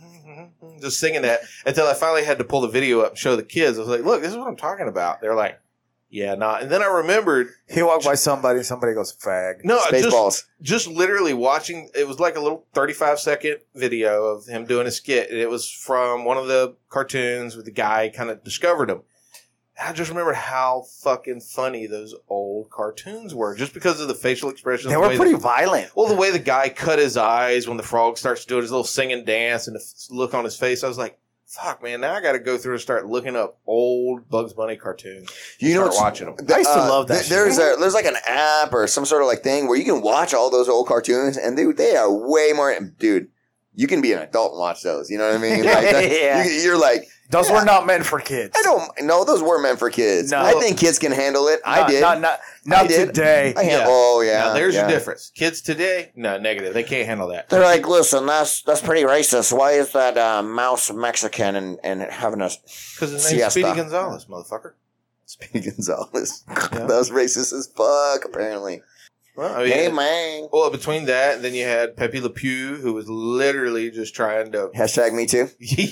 just singing that until I finally had to pull the video up and show the kids. I was like, "Look, this is what I'm talking about." They're like, "Yeah, nah." And then I remembered, He walked by somebody and somebody goes, fag. no, just Spaceballs. just literally watching. It was like a little thirty-five second video of him doing a skit. And it was from one of the cartoons where the guy kind of discovered him. I just remembered how fucking funny those old cartoons were, just because of the facial expressions. They the were way pretty the- violent. well, the way the guy cut his eyes when the frog starts doing his little singing dance and the f- look on his face, I was like, "Fuck, man! Now I got to go through and start looking up old Bugs Bunny cartoons. You know Start what's- watching them. I used to love that th- There's shit. a there's like an app or some sort of like thing where you can watch all those old cartoons, and they they are way more. Dude, you can be an adult and watch those. You know what I mean? Like that, Yeah. you, you're like, Those were not meant for kids. I don't know. Those were meant for kids. No. I think kids can handle it. I Not- did. Not, not, not I did. today. I hand- Yeah. Oh yeah. now, there's yeah. your difference. Kids today, no, negative. They can't handle that. They're like, listen, that's that's pretty racist. Why is that uh, mouse Mexican and, and having a Because his name's Siesta. Speedy Gonzalez, motherfucker. Speedy Gonzalez? Yeah. That was racist as fuck. Apparently. Well, I mean, Hey man. well, between that, and then you had Pepe Le Pew, who was literally just trying to. Hashtag me too.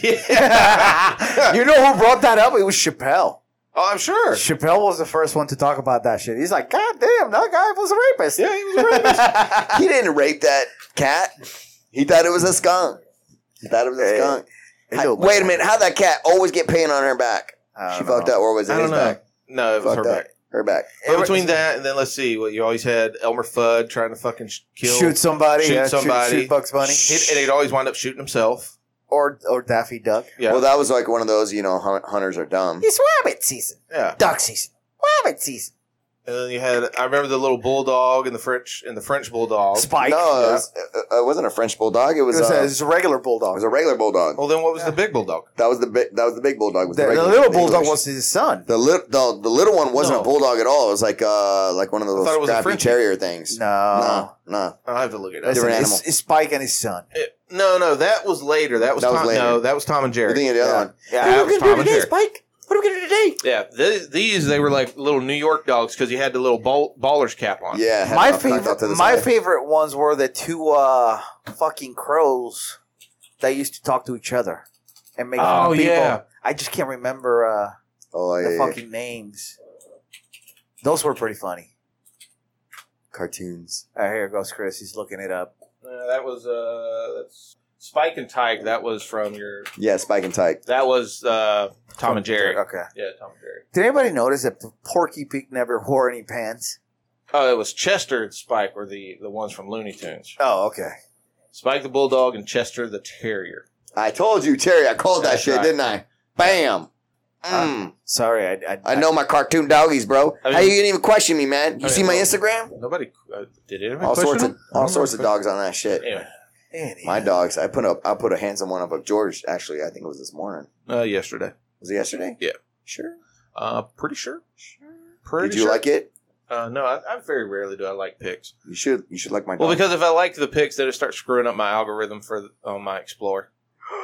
yeah. You know who brought that up? It was Chappelle. Oh, I'm sure. Chappelle was the first one to talk about that shit. He's like, God damn, that guy was a rapist. Yeah, he was a rapist. He didn't rape that cat. He thought it was a skunk. He thought it was a Hey, skunk. It Hi- don't wait a matter. mined minute. How'd that cat always get pain on her back? I She don't fucked know. up, or was it I don't his know. back? No, it was Fucked her up. back. Her back. But between that and then let's see, what you always had Elmer Fudd trying to fucking sh- kill, Shoot somebody. shoot yeah, somebody. Shoot, shoot Bugs Bunny. He'd, and he'd always wind up shooting himself. Or or Daffy Duck. Yeah, Well, that was like one of those, you know, hun- hunters are dumb. It's rabbit season. yeah. Duck season. Rabbit season. And then you had, I remember the little bulldog and the French and the French bulldog. Spike. No, it, Yeah. was, it, it wasn't a French bulldog. It It was, was, uh, a, it was a regular it bulldog. was a regular bulldog. Well, then what was the big bulldog? That was the big. That was the big bulldog. Was The, the, the regular little bulldog English. was his son. the little the, the little one wasn't No. a bulldog at all. It was like uh like one of those thought it was a scrappy Frenchie. terrier things. No. no, no. I'll have to look it up. Listen, Different it's, animal. it's Spike and his son. It- no, no, that was later. That was, That was Tom, later. No, that was Tom and Jerry. You're thinking of the other Yeah. one. Yeah, that that was Tom and Jerry. Spike? What are we gonna do today? Yeah, these, these they were like little New York dogs because you had the little ball, baller's cap on. Yeah, had my knocked out to favorite, the my side. favorite ones were the two uh, fucking crows that used to talk to each other and make fun Oh, of people. yeah. I just can't remember uh, Oh the yeah, yeah. fucking names. Those were pretty funny. cartoons. All right, here goes Chris. He's looking it up. Uh, that was uh, that's Spike and Tyke. That was from your. Yeah, Spike and Tyke. That was uh, Tom and Jerry. Okay. Yeah, Tom and Jerry. Did anybody notice that Porky Pig never wore any pants? Oh, it was Chester and Spike were the, the ones from Looney Tunes. Oh, okay. Spike the Bulldog and Chester the Terrier. I told you, Terry. I called that That's shit, right. didn't I? Bam. Mm. Sorry, I, I, I know my cartoon doggies, bro. I mean- How you didn't even question me, man? You I see mean, my well- Instagram? Nobody uh, did it. All sorts of all Oh, sorts of dogs on that shit. Anyway, Anyway. My dogs. I put up. I put a handsome one up of George. Actually, I think it was this morning. uh, yesterday. Was it yesterday? Yeah. Sure. Uh, pretty sure. Pretty Did you sure. like it? Uh, no, I, I very rarely do I like pics. You should. You should like my dog. Well, because if I like the pics, then it starts screwing up my algorithm for the, on my Explorer.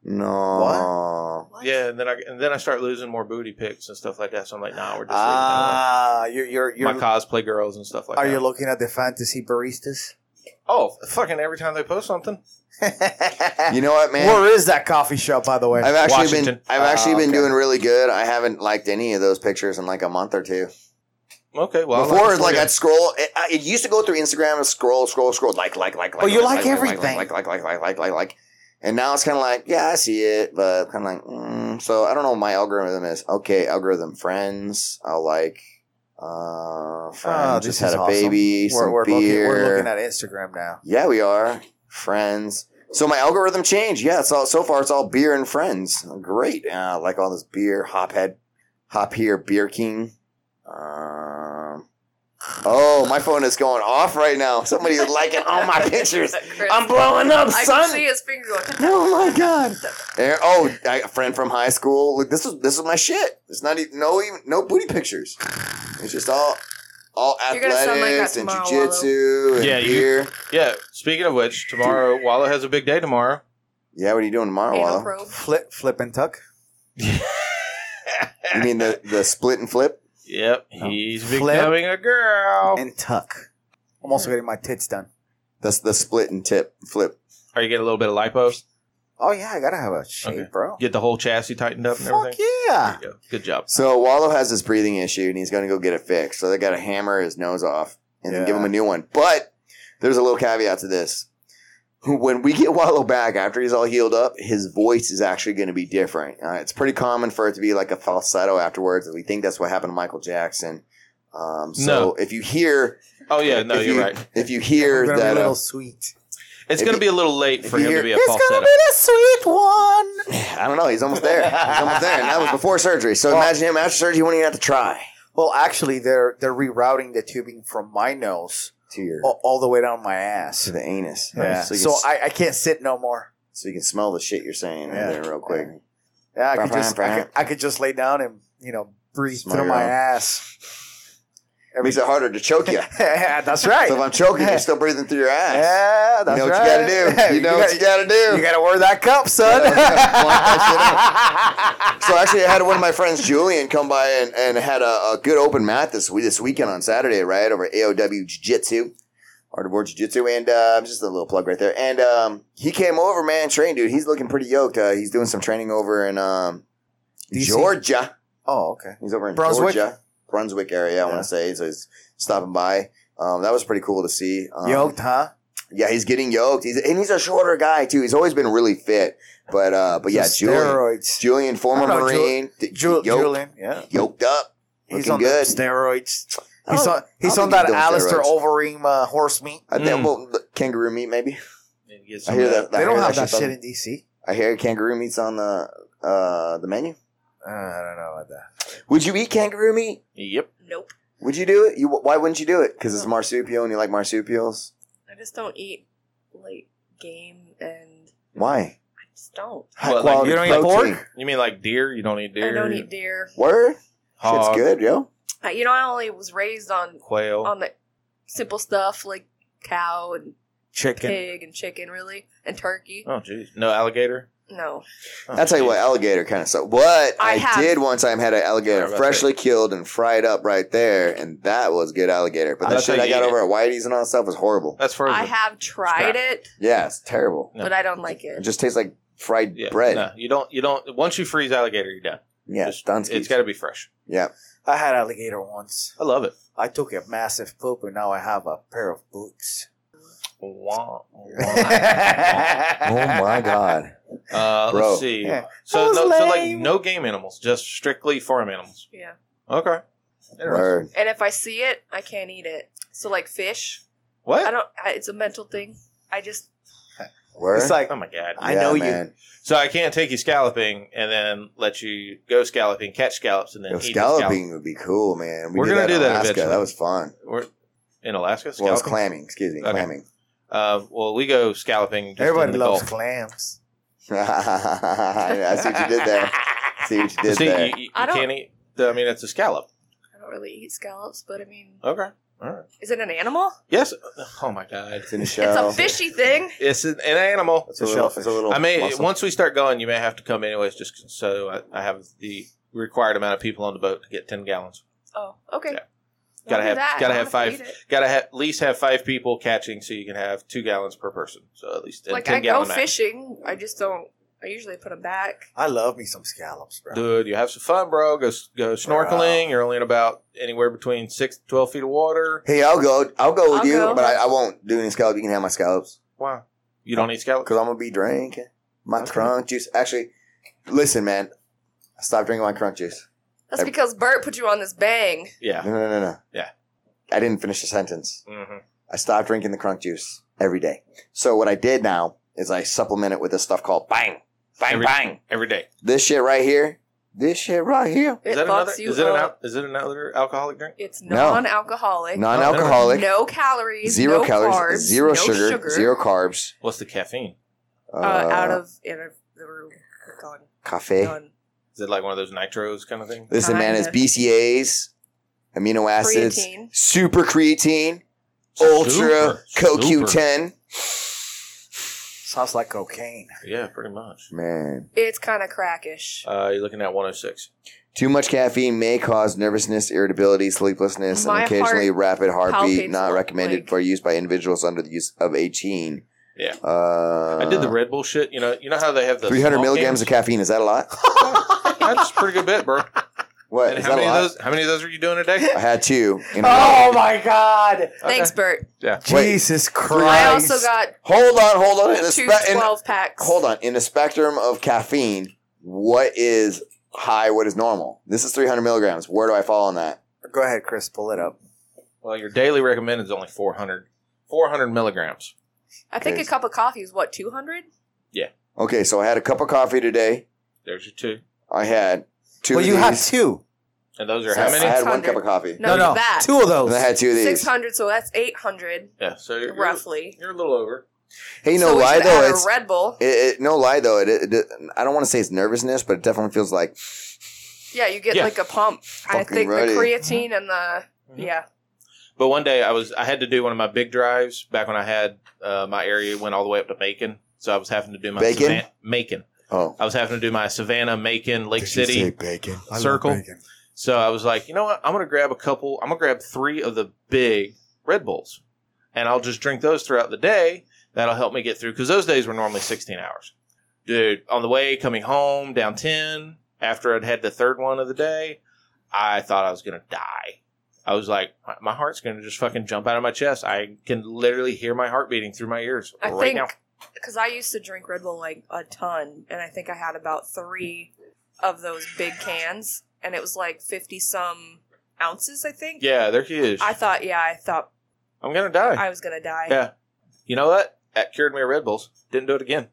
No. What? Yeah, and then I and then I start losing more booty pics and stuff like that. So I'm like, nah, we're just Ah, you're you're leaving you're. my cosplay girls and stuff like Are that. you looking at the fantasy baristas? Oh, fucking every time they post something. You know what, man? Where is that coffee shop, by the way? I've actually Washington. been I've Ah, actually been okay. doing really good. I haven't liked any of those pictures in like a month or two. Okay, well, Before, I it's like it. I'd scroll. It, I- it used to go through Instagram and scroll, scroll, scroll, like, like, like, like. Oh, you like like, everything. Like, like, like, like, like, like, like. And now it's kind of like, yeah, I see it, but kind of like, mm. So I don't know what my algorithm is. Okay, algorithm friends. I'll like, uh, friends Oh, just this had is a awesome. baby, We're, some we're, looking, beer. we're looking at Instagram now. Yeah, we are friends. So my algorithm changed. Yeah, it's all so far. It's all beer and friends. Great. Uh, like all this beer, Hophead, Hop here, Beer King. Um, oh, my phone is going off right now. Somebody is liking all my pictures. Chris, I'm blowing up, I son. can see his finger going. Oh my god. There- oh, I- a friend from high school. Look, this is this is my shit. It's not even no even no booty pictures. It's just all all You're gonna sound like that athletics and tomorrow, jujitsu and Yeah, you- beer. Yeah, speaking of which, tomorrow, Wallow has a big day tomorrow. Yeah, what are you doing tomorrow, Anal Wallow? probe. Flip, flip and tuck. You mean the, the split and flip? Yep, he's Flip becoming a girl. and tuck. I'm also getting my tits done. That's the split and tip flip. Are you getting a little bit of lipo? Oh yeah, I gotta have a shape, Okay. bro. Get the whole chassis tightened up and Fuck everything? yeah. There you go. Good job. So Wallow has this breathing issue and he's going to go get it fixed. So they got to hammer his nose off and then Yeah. give him a new one. But there's a little caveat to this. When we get Wallow back after he's all healed up, his voice is actually going to be different. Uh, it's pretty common for it to be like a falsetto afterwards. And we think that's what happened to Michael Jackson. Um, so No. if you hear, Oh, yeah, no, if you're you, right. If you hear I'm gonna be that, a little uh, sweet. It's if going to you- be a little late if for you him hear- to be a It's falsetto. gonna be the sweet one. I don't know, he's almost there. He's almost there, and that was before surgery. So Well- imagine him after surgery, he won't even have to try Well, actually, they're they're rerouting the tubing from my nose to your all, all the way down my ass. to the anus. Yeah. So, you So can, s- I, I can't sit no more. so you can smell the shit you're saying right Yeah. there real quick. Yeah, I could Bam, just bam, I could, I could just lay down and you know breathe Smell through your my own. ass. Makes it harder to choke you. Yeah, that's right. So if I'm choking, you're still breathing through your ass. Yeah, that's you know what right. you gotta do. You know what you gotta do. You gotta wear that cup, son. So actually, I had one of my friends, Julian, come by and, and had a, a good open mat this week, this weekend on Saturday, right over at A O W Jiu-Jitsu, Art of War Jiu-Jitsu, and uh, just a little plug right there. And um, he came over, man, trained, dude. He's looking pretty yoked. Uh, he's doing some training over in um, D C? Georgia. Oh, okay. He's over in Brunswick? Georgia, Brunswick area, I Yeah. want to say. So he's stopping by. Um, that was pretty cool to see. Um, Yoked, huh? Yeah, he's getting yoked. He's and he's a shorter guy too. He's always been really fit. But uh, but yeah, Some Julian, steroids. Julian, former I know, Ju- Marine, d- Ju- yoked, Julian, yeah. yoked up, He's looking on good. the steroids. I He's don't- on, he's I on don't think that he's doing Alistair steroids. Overeem uh, horse meat. I think Mm. well, the kangaroo meat maybe. Maybe get I some hear of that. I They don't hear have that shit's shit on- in D C. I hear kangaroo meat's on the uh, the menu. Uh, I don't know about that. Would you eat kangaroo meat? Yep. Nope. Would you do it? You why wouldn't you do it? Because it's marsupial and you like marsupials. I just don't eat like game, and Why? I just don't. High What, like quality you don't eat protein. pork? You mean like deer? You don't eat deer? I don't eat deer. Word? Hog, Shit's good, yo. I, you know, I only was raised on Quail. on the simple stuff like cow and Chicken. pig and chicken, really, and turkey. Oh, jeez. No alligator? No, Oh, I'll tell you geez. what, alligator kind of sucks. What I, I have- did one time had an Sorry alligator about freshly killed and fried up right there, and that was good alligator. But that That's shit how I you got eat over at Whitey's and all that stuff was horrible. That's frozen. I have tried it, Yeah, it's terrible. No. but I don't like It it. just tastes like fried Yeah, bread. No, you don't. You don't. Once you freeze alligator, you're done. Yeah, Just- Dunsky's. It's got to be fresh. Yeah. I had alligator once. I love it. I took a massive poop and now I have a pair of boots. Wah, wah. Oh my god. Uh, Bro. let's see. Yeah. So, That no, was so like lame. no game animals, just strictly farm animals. Yeah, Okay. Interesting. Word. and if I see it, I can't eat it. So like fish, What? I don't. I, it's a mental thing. I just Word. It's like, oh my god. I Yeah, know you. man. So I can't take you scalloping and then let you go scalloping, catch scallops, and then Yo, eat the scalloping would be cool, man. We We're did gonna that do in that Alaska. eventually. That was fun. scallop. We're in Alaska. Well, it's Scalloping. clamming. Excuse me, Okay. clamming. Uh, well, we go scalloping. Just Everybody in the loves Gulf. clams. I see what you did there. I see what you did See, there. you, you, you I don't- can't eat. The, I mean, it's a scallop. I don't really eat scallops, but I mean, Okay. All right. Is it an animal? Yes. Oh my god. It's in a It's shell. a fishy thing. It's an, an animal. It's a little, it's a little I may muscle. once we start going, you may have to come anyways, just so I, I have the required amount of people on the boat to get ten gallons. Oh, okay. Yeah. Gotta I'll do have that. gotta I have wanna five. feed it. Gotta have, at least have five people catching, so you can have two gallons per person. So at least a Like ten I go gallon max. fishing, I just don't. I usually put them back. I love me some scallops, bro. Dude, you have some fun, bro. Go go snorkeling. You're only in about anywhere between six to twelve feet of water. Hey, I'll go. I'll go with I'll you, go. but I, I won't do any scallops. You can have my scallops Wow. You don't eat scallops? because I'm gonna be drinking my Okay. crunk juice. Actually, listen, man. I stopped drinking my crunk juice. That's Every- because Bert put you on this bang. Yeah. No, no, no, no. Yeah. I didn't finish the sentence. Mm-hmm. I stopped drinking the crunk juice every day. So what I did now is I supplement it with this stuff called Bang, Bang, Every, Bang. every day. This shit right here. This shit right here. It Is that fucks another? you Is it an up. al- is it another alcoholic drink? It's No. non-alcoholic. Non-alcoholic. No calories. Zero no calories. Carbs, zero no sugar, sugar. Zero carbs. What's the caffeine? Uh, Uh, out of in a, the room. Gone. cafe. Done. Is it like one of those nitros kind of thing? Listen, man, it's Kinda. B C As, amino acids, Creatine. super creatine, ultra Super, C O Q super. ten. Sounds like cocaine. Yeah, pretty much. Man, It's kind of crackish. Uh, you're looking at one oh six. too much caffeine may cause nervousness, irritability, sleeplessness, My and occasionally heart rapid heartbeat. palpitates Not recommended like- for use by individuals under the use of eighteen. Yeah. Uh, I did the Red Bull shit. You know, you know how they have the three hundred small milligrams cans? of caffeine. Is that a lot? That's a pretty good bit, bro. What? And Is how that a many of lot? those? How many of those are you doing a day? I had two. In a Oh row. my god! Thanks, Bert. Yeah. Wait. Jesus I Christ! also got Hold on, hold on. In the, two spe- in, twelve packs. hold on. In the spectrum of caffeine, what is high? What is normal? This is three hundred milligrams. Where do I fall on that? Go ahead, Chris. Pull it up. Well, your daily recommended is only four hundred. four hundred milligrams. I think Okay. a cup of coffee is what, two hundred? Okay, so I had a cup of coffee today. There's your two. I had two. Well, of you had these. two. And those are So how I many? had one six hundred. cup of coffee. No, no, that. two of those. And I had two of these. six hundred, so that's eight hundred, Yeah, so you're, roughly. You're, you're a little over. Hey, no so we lie should though. add It's a Red Bull. it, it, no lie though. It, it, it- I don't want to say it's nervousness, but it definitely feels like Yeah, you get Yeah. like a pump. I Fucking think ready. the creatine and the Mhm. yeah. But one day I was I had to do one of my big drives back when I had uh, my area went all the way up to Macon. So I was having to do my Bacon? Savan- Macon. oh, I was having to do my Savannah, Macon, Lake City. bacon? Circle. So I was like, you know what? I'm going to grab a couple. I'm going to grab three of the big Red Bulls. And I'll just drink those throughout the day. That'll help me get through. Because those days were normally sixteen hours. Dude, on the way coming home, down ten, after I'd had the third one of the day, I thought I was going to die. I was like, my- my heart's going to just fucking jump out of my chest. I can literally hear my heart beating through my ears I right think now. because I used to drink Red Bull like a ton, and I think I had about three of those big cans, and it was like fifty some ounces. I think. Yeah, they're huge. I thought. Yeah, I thought I'm going to die. I was gonna die. yeah. You know what? That cured me of Red Bulls. Didn't do it again.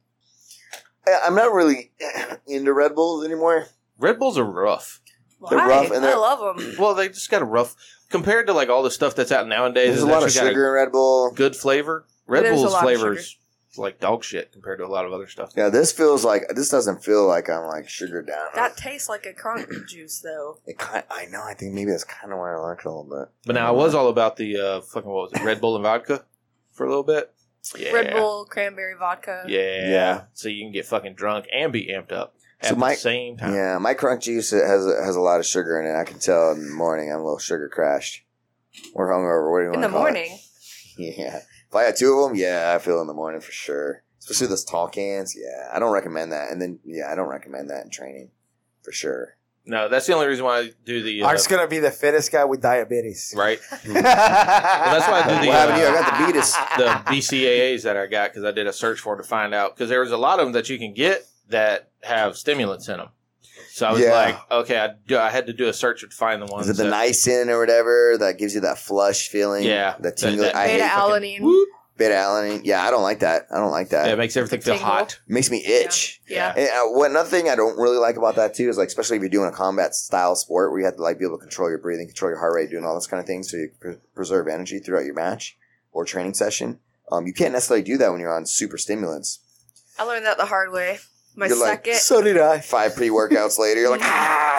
I'm not really into Red Bulls anymore. Red Bulls are rough. Why? They're rough and I they're- love them. Well, they just got a rough compared to like all the stuff that's out nowadays. There's a it's lot of actually got sugar in Red Bull. good flavor. Red There's a Bull's lot of flavors like dog shit compared to a lot of other stuff. Yeah, this feels like this doesn't feel like I'm like sugar down. That tastes like a crunk juice, though. It kind, I know. I think maybe that's kind of why I like it a little bit. But now I was all about the uh, fucking what was it, Red Bull and vodka for a little bit. Yeah. Red Bull, cranberry vodka. Yeah. Yeah. So you can get fucking drunk and be amped up at So my- the same time. Yeah, my crunk juice has has a lot of sugar in it. I can tell in the morning I'm a little sugar crashed or hungover. What do you want In to the call morning. it? Yeah, if I had two of them, yeah, I feel in the morning for sure. Especially those tall cans. Yeah, I don't recommend that. And then yeah, I don't recommend that in training for sure. No, that's the only reason why I do the uh, Art's gonna be the fittest guy with diabetes. right well, that's why I do What the, happened to you? I uh, got the beatus. the B C A As that I got because I did a search for to find out because there was a lot of them that you can get that have stimulants in them. So I was Yeah. like, okay, I, do, I had to do a search to find the ones. Is it the that, niacin or whatever that gives you that flush feeling? Yeah. the tingle. That- that- I hate Beta fucking- alanine. beta alanine. Yeah, I don't like that. I don't like that. Yeah, it makes everything feel Tingle. hot. It makes me itch. Yeah. And, uh, what another thing I don't really like about that too is like, especially if you're doing a combat style sport where you have to like be able to control your breathing, control your heart rate, doing all this kind of things, so you pre- preserve energy throughout your match or training session. Um, you can't necessarily do that when you're on super stimulants. I learned that the hard way. My You're like, second. so did I. Five pre workouts later, you're like, ah,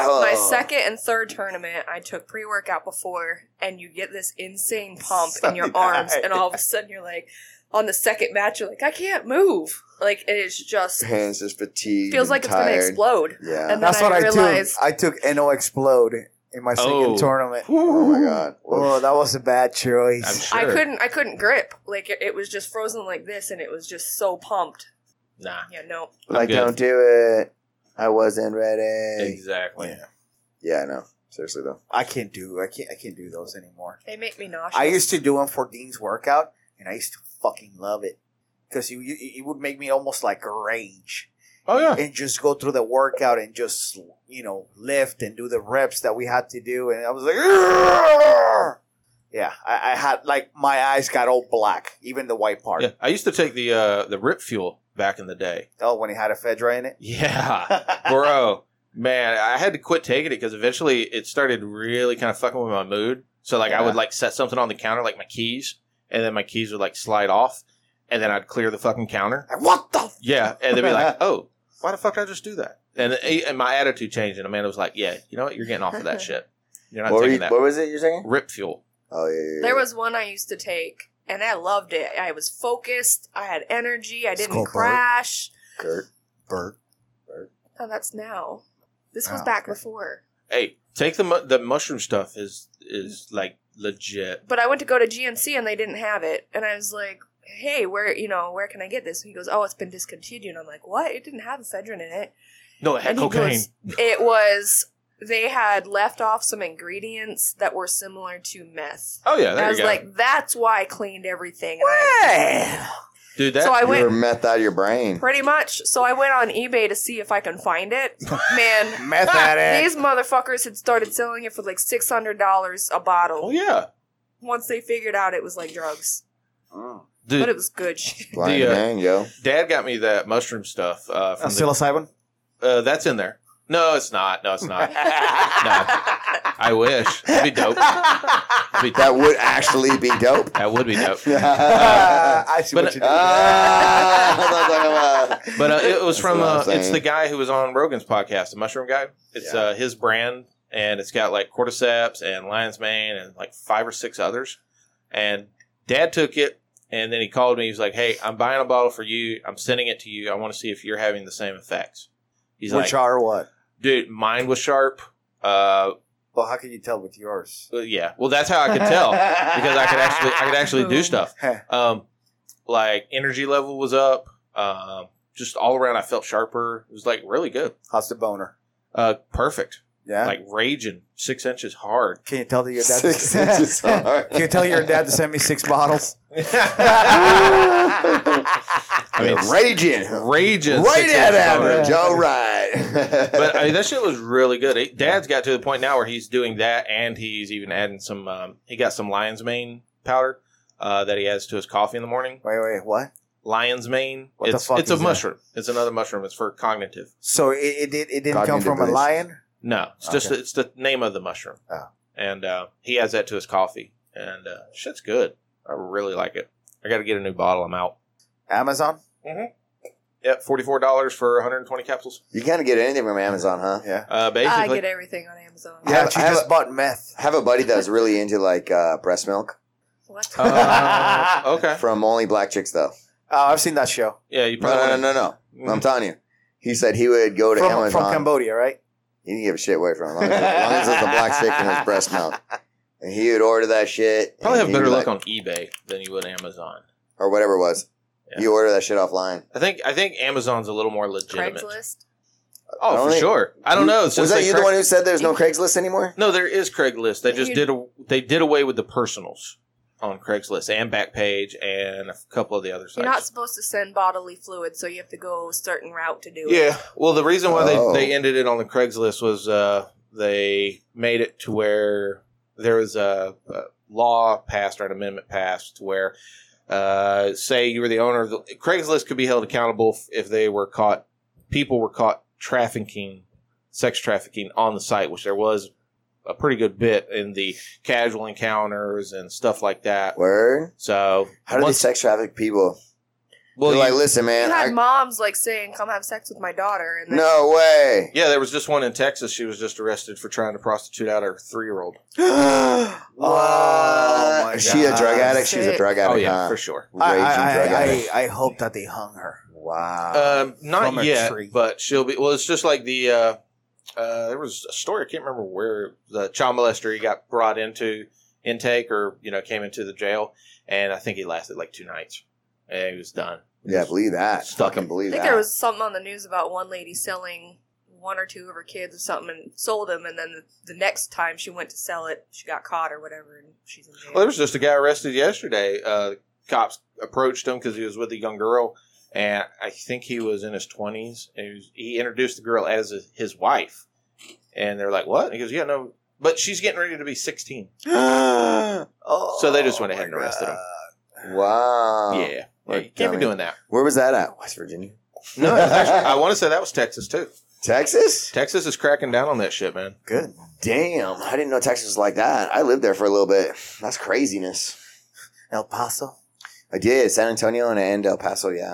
My second and third tournament, I took pre-workout before, and you get this insane pump in your arms, and all of a sudden you're like, on the second match, you're like, I can't move. Like, it's just... Hands just fatigued. Feels like it's going to explode. Yeah. And then That's I what realized, I took. I took N O Explode in my second Oh. tournament. Oh my god. Oh, that was a bad choice. I'm sure. I couldn't I couldn't grip. Like, it, it was just frozen like this, and it was just so pumped. Nah. Yeah, no. Like, good. don't do it. I wasn't ready. Exactly. Yeah. Yeah, I know. Seriously though. I can't do. I can't. I can't do those anymore. They make me nauseous. I used to do them for Dean's workout, and I used to fucking love it because you, you, it would make me almost like rage. Oh, yeah. And just go through the workout and just, you know, lift and do the reps that we had to do. And I was like, "Argh!" Yeah, I, I had, like, my eyes got all black, even the white part. Yeah. I used to take the uh, the Rip Fuel back in the day. Oh, when he had a Fedra in it? Yeah. Bro. Man, I had to quit taking it because eventually it started really kind of fucking with my mood. So, like, I Yeah. would, like, set something on the counter, like my keys, and then my keys would, like, slide off, and then I'd clear the fucking counter. Like, what the? F-? Yeah, and they'd be like, oh, why the fuck did I just do that? And, and my attitude changed, and Amanda was like, yeah, you know what? You're getting off of that shit. You're not What, were taking you, that. what was it you're saying? Rip Fuel. Oh yeah, yeah, yeah. There was one I used to take, and I loved it. I was focused. I had energy. I It's didn't called Bert. crash. Kurt. Bert. Oh, that's now. This was Oh, back okay. before. Hey, take the mu- the mushroom stuff is is like legit. But I went to go to G N C, and they didn't have it. And I was like, hey, where, you know, where can I get this? And he goes, oh, it's been discontinued. I'm like, what? It didn't have ephedrine in it. No, it had And he cocaine. goes, it was, they had left off some ingredients that were similar to meth. oh yeah, And there I you was go, like, that's why I cleaned everything. And I- Well, dude. That so I You were went, meth out of your brain. pretty much, so I went on eBay to see if I can find it. Man, meth addict. these motherfuckers had started selling it for like six hundred dollars a bottle. oh yeah, Once they figured out it was like drugs. Oh. dude. But it was good shit. Blind The, uh, man, yo. Dad got me that mushroom stuff. Uh, Uh, from the, psilocybin? uh, that's in there. No, it's not. No, it's not. I wish. That'd be dope. That'd be That dope. would actually be dope. That would be dope. Uh, I see But- what you did. Ah, But uh, it was That's from what I'm uh, it's saying. the guy who was on Rogan's podcast, the Mushroom Guy. It's Yeah. uh, his brand, and it's got like cordyceps and lion's mane and like five or six others. And Dad took it, and then he called me. He was like, "Hey, I'm buying a bottle for you. I'm sending it to you. I want to see if you're having the same effects." He's Which like, are what? "Dude, mine was sharp." Uh, Well, how can you tell with yours? well, yeah. Well, that's how I could tell because I could actually I could actually do stuff. Um, like energy level was up. Um, just all around, I felt sharper. It was like really good. How's the boner? Uh, perfect. Yeah. Like raging six inches hard. Can you tell that your dad? Six inches hard. Can you tell your dad to send me six bottles? I mean, Raging. raging. Right six at inches average. hard. All right. But I mean, that shit was really good. It- Dad's got to the point now where he's doing that, and he's even adding some. Um, he got some lion's mane powder uh, that he adds to his coffee in the morning. Wait, wait, what? Lion's mane. What the it's fuck it's a is that? mushroom. It's another mushroom. It's for cognitive. So it, it did. It didn't come Cognitive from a bliss. lion. No, it's just Okay. it's the name of the mushroom. Oh. And uh, he adds that to his coffee, and uh, shit's good. I really like it. I got to get a new bottle. I'm out. Amazon. Yep, forty-four dollars for one hundred twenty capsules. You can't get anything from Amazon, huh? Yeah. Uh, I basically, get everything on Amazon. I Yeah, have- she I have just a- bought meth. I have a buddy that's really into like uh, breast milk What? Uh, okay. from Only Black Chicks, though. Oh, I've seen that show. Yeah, you No, probably no, no, no, no. I'm telling you. He said he would go to From, Amazon. from Cambodia, right? He didn't give a shit away from it. As long as, as long as it's a black chick in his breast milk. And he would order that shit. Probably and have better he'd be luck like- on eBay than you would Amazon. Or whatever it was. Yeah. You order that shit offline. I think I think Amazon's a little more legitimate. Craigslist? Oh, I don't for think- sure. I don't know. It's Was just that like you the Craig- one who said there's no Craigslist anymore? No, there is Craigslist. They just You- did a, they did away with the personals on Craigslist and Backpage and a couple of the other sites. You're not supposed to send bodily fluid, so you have to go a certain route to do it. Yeah. Well, the reason why Oh. they, they ended it on the Craigslist was uh, they made it to where there was a, a law passed or an amendment passed to where, uh, say you were the owner of the Craigslist could be held accountable if they were caught, people were caught trafficking, sex trafficking on the site, which there was a pretty good bit in the casual encounters and stuff like that. Word? So How do they once- sex traffic people? Well, They're you- like, listen, You man. had I, moms like saying, "Come have sex with my daughter," and then no way. yeah, there was just one in Texas. She was just arrested for trying to prostitute out her three-year-old. Oh, my Is she a God. drug addict? She's a Sick. drug addict. Oh yeah, huh? for sure. I, Raging I, drug I, addict. I, I hope that they hung her. Wow. Um, not From a yet, tree. but she'll be. Well, it's just like the. Uh, uh, there was a story. I can't remember where the child molester he got brought into intake, or you know, came into the jail, and I think he lasted like two nights, and he was done. yeah, believe that. Stuck Fucking him. I believe think that. there was something on the news about one lady selling one or two of her kids or something and sold them, and then the, the next time she went to sell it, she got caught or whatever, and she's in jail. Well, there was just a guy arrested yesterday. Uh, cops approached him because he was with a young girl, and I think he was in his twenties. And he, was, he introduced the girl as his, his wife, and they're like, "What?" And he goes, "Yeah, no, but she's getting ready to be sixteen." Oh, So they just went ahead and my arrested him. God. Wow. yeah, yeah, What you can't be dummy. doing that. Where was that at? West Virginia. No, actually, I want to say that was Texas too. Texas? Texas is cracking down on that shit, man. Good. Damn. I didn't know Texas was like that. I lived there for a little bit. That's craziness. El Paso. I did. San Antonio and, and El Paso, yeah.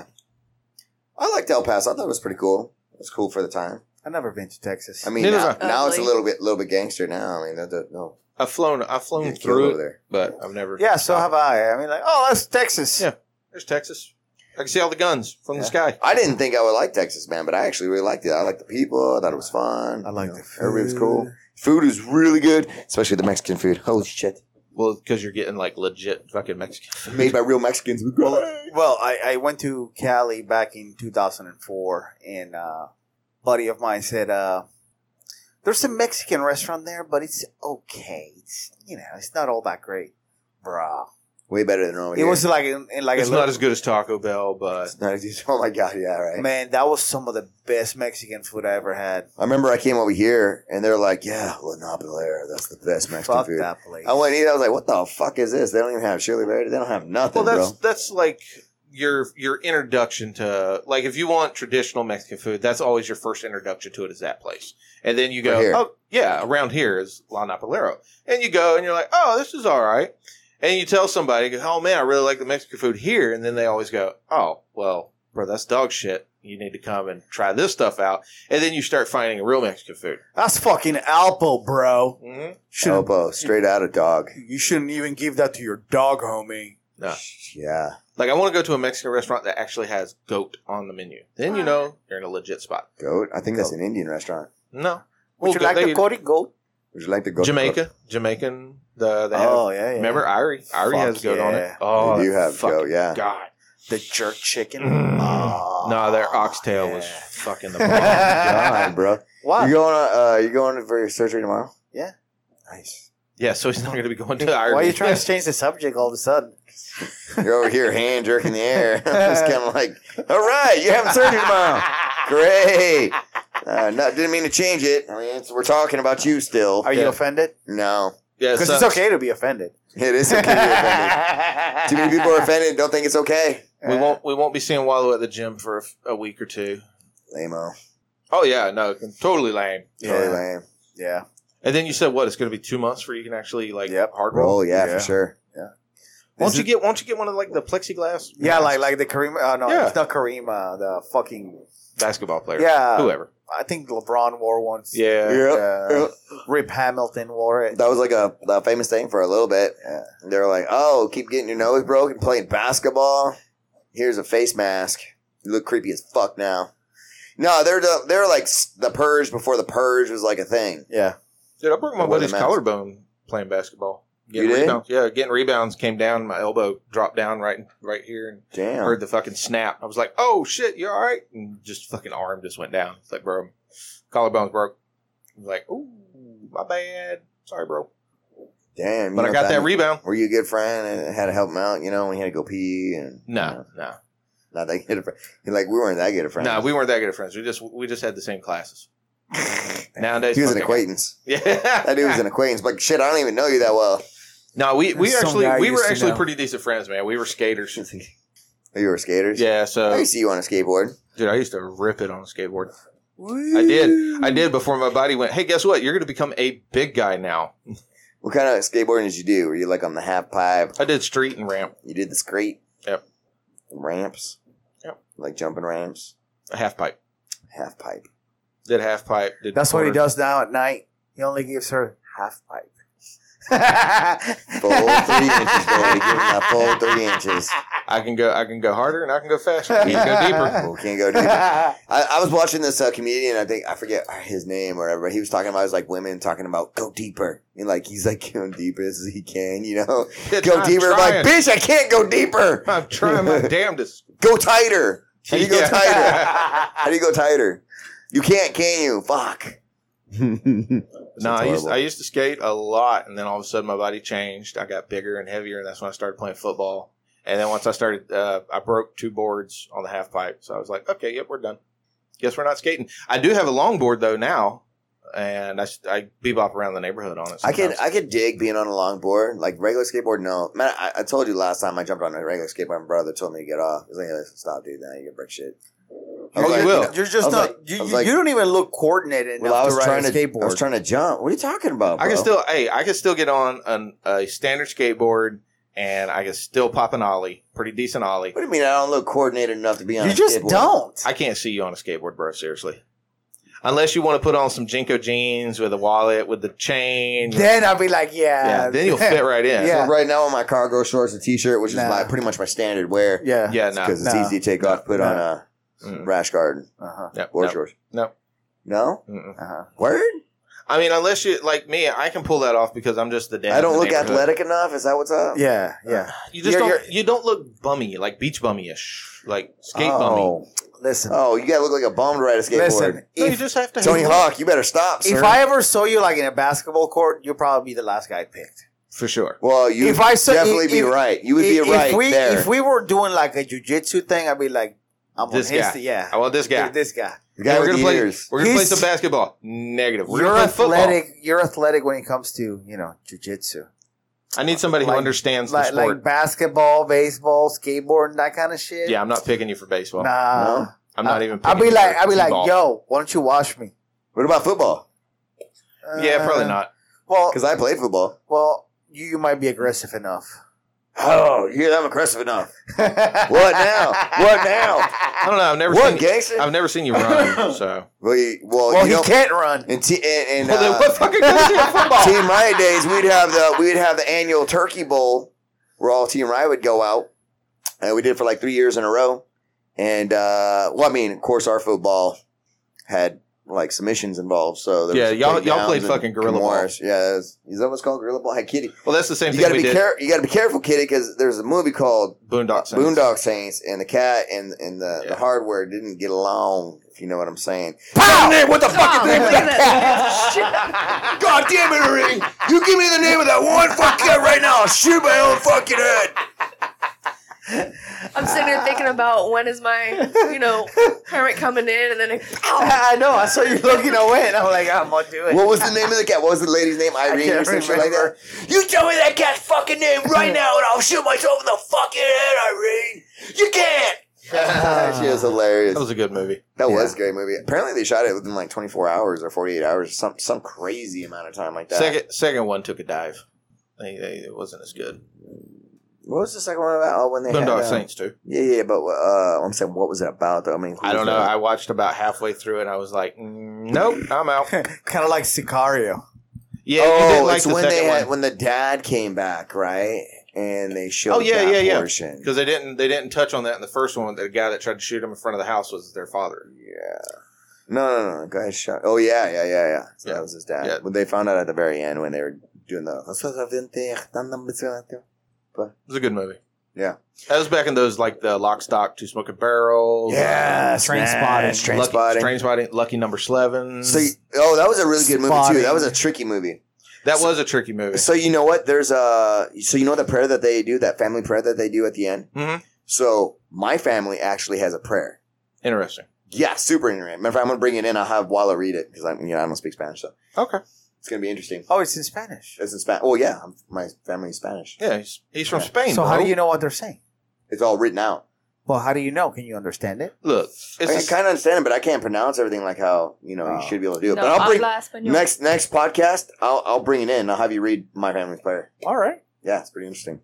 I liked El Paso. I thought it was pretty cool. It was cool for the time. I've never been to Texas. I mean, Neither now, have I. now it's a Ugly. little bit little bit gangster now. I mean, that, that, no. I've flown, I've flown Get killed through over it, there. but I've never. yeah, so have I. I mean, like, oh, that's Texas. Yeah. There's Texas. I can see all the guns from Yeah. the sky. I didn't think I would like Texas, man, but I actually really liked it. I liked the people. I thought it was fun. I like You know, the food. Everybody was cool. Food is really good, especially the Mexican food. Holy shit. Well, because you're getting like legit fucking Mexican food. Made by real Mexicans. Well, well I, I went to Cali back in two thousand four, and uh, a buddy of mine said, uh, there's a Mexican restaurant there, but it's okay. It's, you know, it's not all that great. Bruh. Way better than over It here. was like, in, in like It's a not little, as good as Taco Bell, but It's not as- oh my god, yeah, right. man, that was some of the best Mexican food I ever had. I remember I came over here and they're like, "Yeah, La Nopalera, that's the best Mexican Fuck food." that place. I went and eat. I was like, "What the fuck is this? They don't even have chili verde. They don't have nothing, well, that's bro." that's like your your introduction to like if you want traditional Mexican food, that's always your first introduction to it is that place, and then you go, Right here. oh yeah, around here is La Napolero, and you go and you're like, oh, this is all right, and you tell somebody, oh man, I really like the Mexican food here, and then they always go, oh well, bro, that's dog shit. You need to come and try this stuff out, and then you start finding real Mexican food. That's fucking Alpo, bro. Mm-hmm. Shouldn't- Elbow straight out of dog. You shouldn't even give that to your dog, homie. No. Yeah, Like I want to go to a Mexican restaurant that actually has goat on the menu. Then you know you're in a legit spot. goat. I think that's Goat. an Indian restaurant. No, Would Well, you like they- the Cody goat? Would you like to go? Jamaica, Jamaican. The they have, Oh, yeah, yeah. remember Irie? Irie Fuck has goat on it. yeah. Oh, They do that have fucking goat, yeah. God, The jerk chicken? Mm. Oh, no, their oxtail was yeah. fucking the bomb. God, bro. What? You going? Uh, you going for your surgery tomorrow? Yeah. Nice. Yeah, so he's not going to be going to Irie. Why are you trying to change the subject all of a sudden? You're over here hand jerking the air. I'm just kind of like, all right, you having surgery tomorrow? Great. Uh, no, didn't mean to change it. I mean, it's, we're talking about you still. Are you Yeah. offended? No, Yeah, Because so- it's okay to be offended. it is okay to be offended. Too many people are offended and don't think it's okay. We won't. We won't be seeing Wallow at the gym for a, f- a week or two. Lame-o. Oh yeah, no, totally lame. Totally Yeah. lame. Yeah. And then you said what? It's going to be two months where you can actually like Yep. hard roll. Roll, yeah, Yeah. for sure. Won't Is you it- get? Won't you get one of like the plexiglass? Yeah, like like the Kareem. Uh, no, Yeah. it's not Kareem. Uh, the fucking. basketball player. Yeah. whoever. I think LeBron wore one. Yeah. Yeah. Uh, Rip Hamilton wore it. That was like a, a famous thing for a little bit. Yeah. They were like, oh, keep getting your nose broken playing basketball. Here's a face mask. You look creepy as fuck now. No, they're the, they're like s- the purge before the purge was like a thing. Yeah. Dude, I broke my It wasn't buddy's max. collarbone playing basketball. Getting You did? Rebounds. Yeah, getting rebounds came down. My elbow dropped down right right here and Damn. heard the fucking snap. I was like, oh shit, you all right? And just fucking arm just went down. It's like, bro, collarbone's broke. I was like, ooh, my bad. Sorry, bro. Damn. you But I know, got that rebound. Were you a good friend and had to help him out, you know, when he had to go pee? And No, no. Not that good of friend. Like, we weren't that good of friends. No, we weren't that good of friends. We just we just had the same classes. Nowadays, He was an fucking- acquaintance. Yeah, That dude was an acquaintance. But shit, I don't even know you that well. No, we we Some actually guy we I were used to actually know. pretty decent friends, man. We were skaters. You were skaters? Yeah, I so used to see you on a skateboard. dude, I used to rip it on a skateboard. I did, I did before my body went. Hey, guess what? You're going to become a big guy now. What kind of skateboarding did you do? Were you like on the half pipe? I did street and ramp. You did the straight? Yep. The ramps? Yep. Like jumping ramps, A half pipe. half pipe. Did half pipe. Did That's what he quarter. does now at night. He only gives her half pipe. Full three inches, baby. Give him that full three inches. I can go. I can go harder and I can go faster. You can go deeper. Oh, can't go deeper. I, I was watching this uh, comedian. I think I forget his name or whatever. But he was talking about it was like women talking about go deeper. And like he's like going deep as he can. You know, go I'm deeper. I'm like trying. bitch, I can't go deeper. I'm trying my damnedest. Go tighter. How do you go Yeah. tighter? How do you go tighter? You can't, can you? Fuck. No, I used, I used to skate a lot, and then all of a sudden my body changed. I got bigger and heavier, and that's when I started playing football. And then once I started, uh, I broke two boards on the half pipe. So I was like, okay, yep, we're done. Guess we're not skating. I do have a longboard, though, now, and I, I bebop around the neighborhood on it I could sometimes. I could dig being on a longboard. Like regular skateboard, no. Man, I, I told you last time I jumped on a regular skateboard, my brother told me to get off. He's like, hey, listen, stop, dude. Now you can break shit. I was Oh, like, you will. You're I just was not. like- you, I was you- like- you don't even look coordinated enough Well, I was to ride trying a to skateboard. I was trying to jump. What are you talking about, bro? I can still, hey, I can still get on an, a standard skateboard, and I can still pop an ollie, pretty decent ollie. What do you mean I don't look coordinated enough to be on you a just skateboard? don't. I can't see you on a skateboard, bro. Seriously. Unless you want to put on some Jinko jeans with a wallet, with the chain. Then I'll be like, yeah. yeah, then you'll fit right in. Yeah. So right now on my cargo shorts and t-shirt, which is Nah. my pretty much my standard wear. Yeah. Yeah, no. Because it's No. easy to take off, put No. on a Mm. rash guard, Uh-huh. Yep, board no, shorts. no. No? Mm-mm. Uh-huh. Word? I mean, unless you, like me, I can pull that off because I'm just the dad. I don't in the look neighborhood. athletic enough. Is that what's up? Yeah. Yeah. You just You're- don't, you're- you don't look bummy, like beach bummy-ish. Like skate bummy. Oh. Listen. Oh, you gotta look like a bum to ride a skateboard. Listen. No, you If, just have to Tony have- Hawk, you better stop, sir. if I ever saw you like in a basketball court, you'll probably be the last guy picked. For sure. well, you If I saw- definitely if- be if- right. You would be if, right if we there. if we were doing like a jujitsu thing, I'd be like, I'm This on his guy. t- yeah. I want this guy. This guy. the guy Yeah, with we're the gonna play. ears. We're gonna play He's- some basketball. Negative. We're You're gonna play athletic. football. You're athletic when it comes to you know jujitsu. I need somebody who Like- understands the Like, sport. like basketball, baseball, skateboard, and that kind of shit. Yeah, I'm not picking you for baseball. Nah. No? I'm not I- even. I'll Picking be you like, for I'll be like, t-ball. yo, why don't you watch me? What about football? Yeah, probably Uh, not. Well, Because I played football. well, you, you might be aggressive enough. Oh, you hear that? I'm aggressive enough. What now? What now? I don't know. I've never What, seen. gangster? I've never seen you run. So. Well, you, well, Well, you he know, can't run. in, t- in, in Well, then uh, what fucking good is your football? Team Riot days, we'd have the we'd have the annual Turkey Bowl where all Team Riot would go out, and we did it for like three years in a row. And uh, well, I mean, of course, our football had like submissions involved. So there Yeah, was y'all- y'all takedowns played and fucking gorilla ball. Kimura's. Yeah, is that what's called gorilla ball? Hey, kitty, Well, that's the same you thing gotta we be did. care you gotta be careful, kitty, because there's a movie called Boondock Saints. Boondock Saints, and the cat and and the, Yeah. the hardware didn't get along. If you know what I'm saying. Pow! Name, what the fuck Oh, is the name of look at that cat? God damn it, Ring! You give me the name of that one fuck cat right now, I'll shoot my own fucking head. I'm sitting here thinking about when is my, you know, parent coming in, and then it, I know. I saw you looking away, and I'm like, I'm gonna do it. What was the name of the cat? What was the lady's name? Irene or can't some shit like that? remember. You tell me that cat's fucking name right now, and I'll shoot myself in the fucking head, Irene. You can't. She was hilarious. That was a good movie. That Yeah. was a great movie. Apparently, they shot it within like twenty-four hours or forty-eight hours, some some crazy amount of time like that. Second, second one took a dive. They, they, it wasn't as good. What was the second one about? Oh, when they Boondock had, um, Saints too. Yeah, yeah, but uh, I'm saying, what was it about? Though? I mean, who I don't was know. that? I watched about halfway through it. and I was like, mm, nope, I'm out. kind of like Sicario. Yeah, you oh, didn't like it's the when they second had one when the dad came back, right? And they showed Oh, yeah, that yeah, yeah. portion. because they didn't they didn't touch on that in the first one. The guy that tried to shoot him in front of the house was their father. Yeah. No, no, no. The guy shot. Oh, yeah, yeah, yeah, yeah. So Yeah. that was his dad. Yeah. But they found out at the very end when they were doing the. It was a good movie. Yeah. That was back in those like the Lock, Stock, Two Smoking Barrels. Yeah, Train Trainspotting. Train Lucky, Spotting. Train Spotting, Lucky Number Eleven. So, you, oh, that was a really good movie too. Spotting. That was a tricky movie. that was a tricky movie. So you know what? There's a. So you know the prayer that they do, that family prayer that they do at the end. Mhm. So my family actually has a prayer. Interesting. Yeah, super interesting. Matter of fact, I'm gonna bring it in. I'll have Walla read it because I'm, you know, I don't speak Spanish, so Okay. it's gonna be interesting. Oh, it's in Spanish. It's in Spanish. Oh yeah, I'm, my family's Spanish. Yeah, he's, he's from Yeah. Spain. So how bro. do you know what they're saying? It's all written out. Well, how do you know? Can you understand it? Look? It's I can a- kind of understand it, but I can't pronounce everything like how you know Oh. you should be able to do it. no, but I'll bring habla español. next next podcast. I'll I'll bring it in. I'll have you read my family's prayer. All right. Yeah, it's pretty interesting.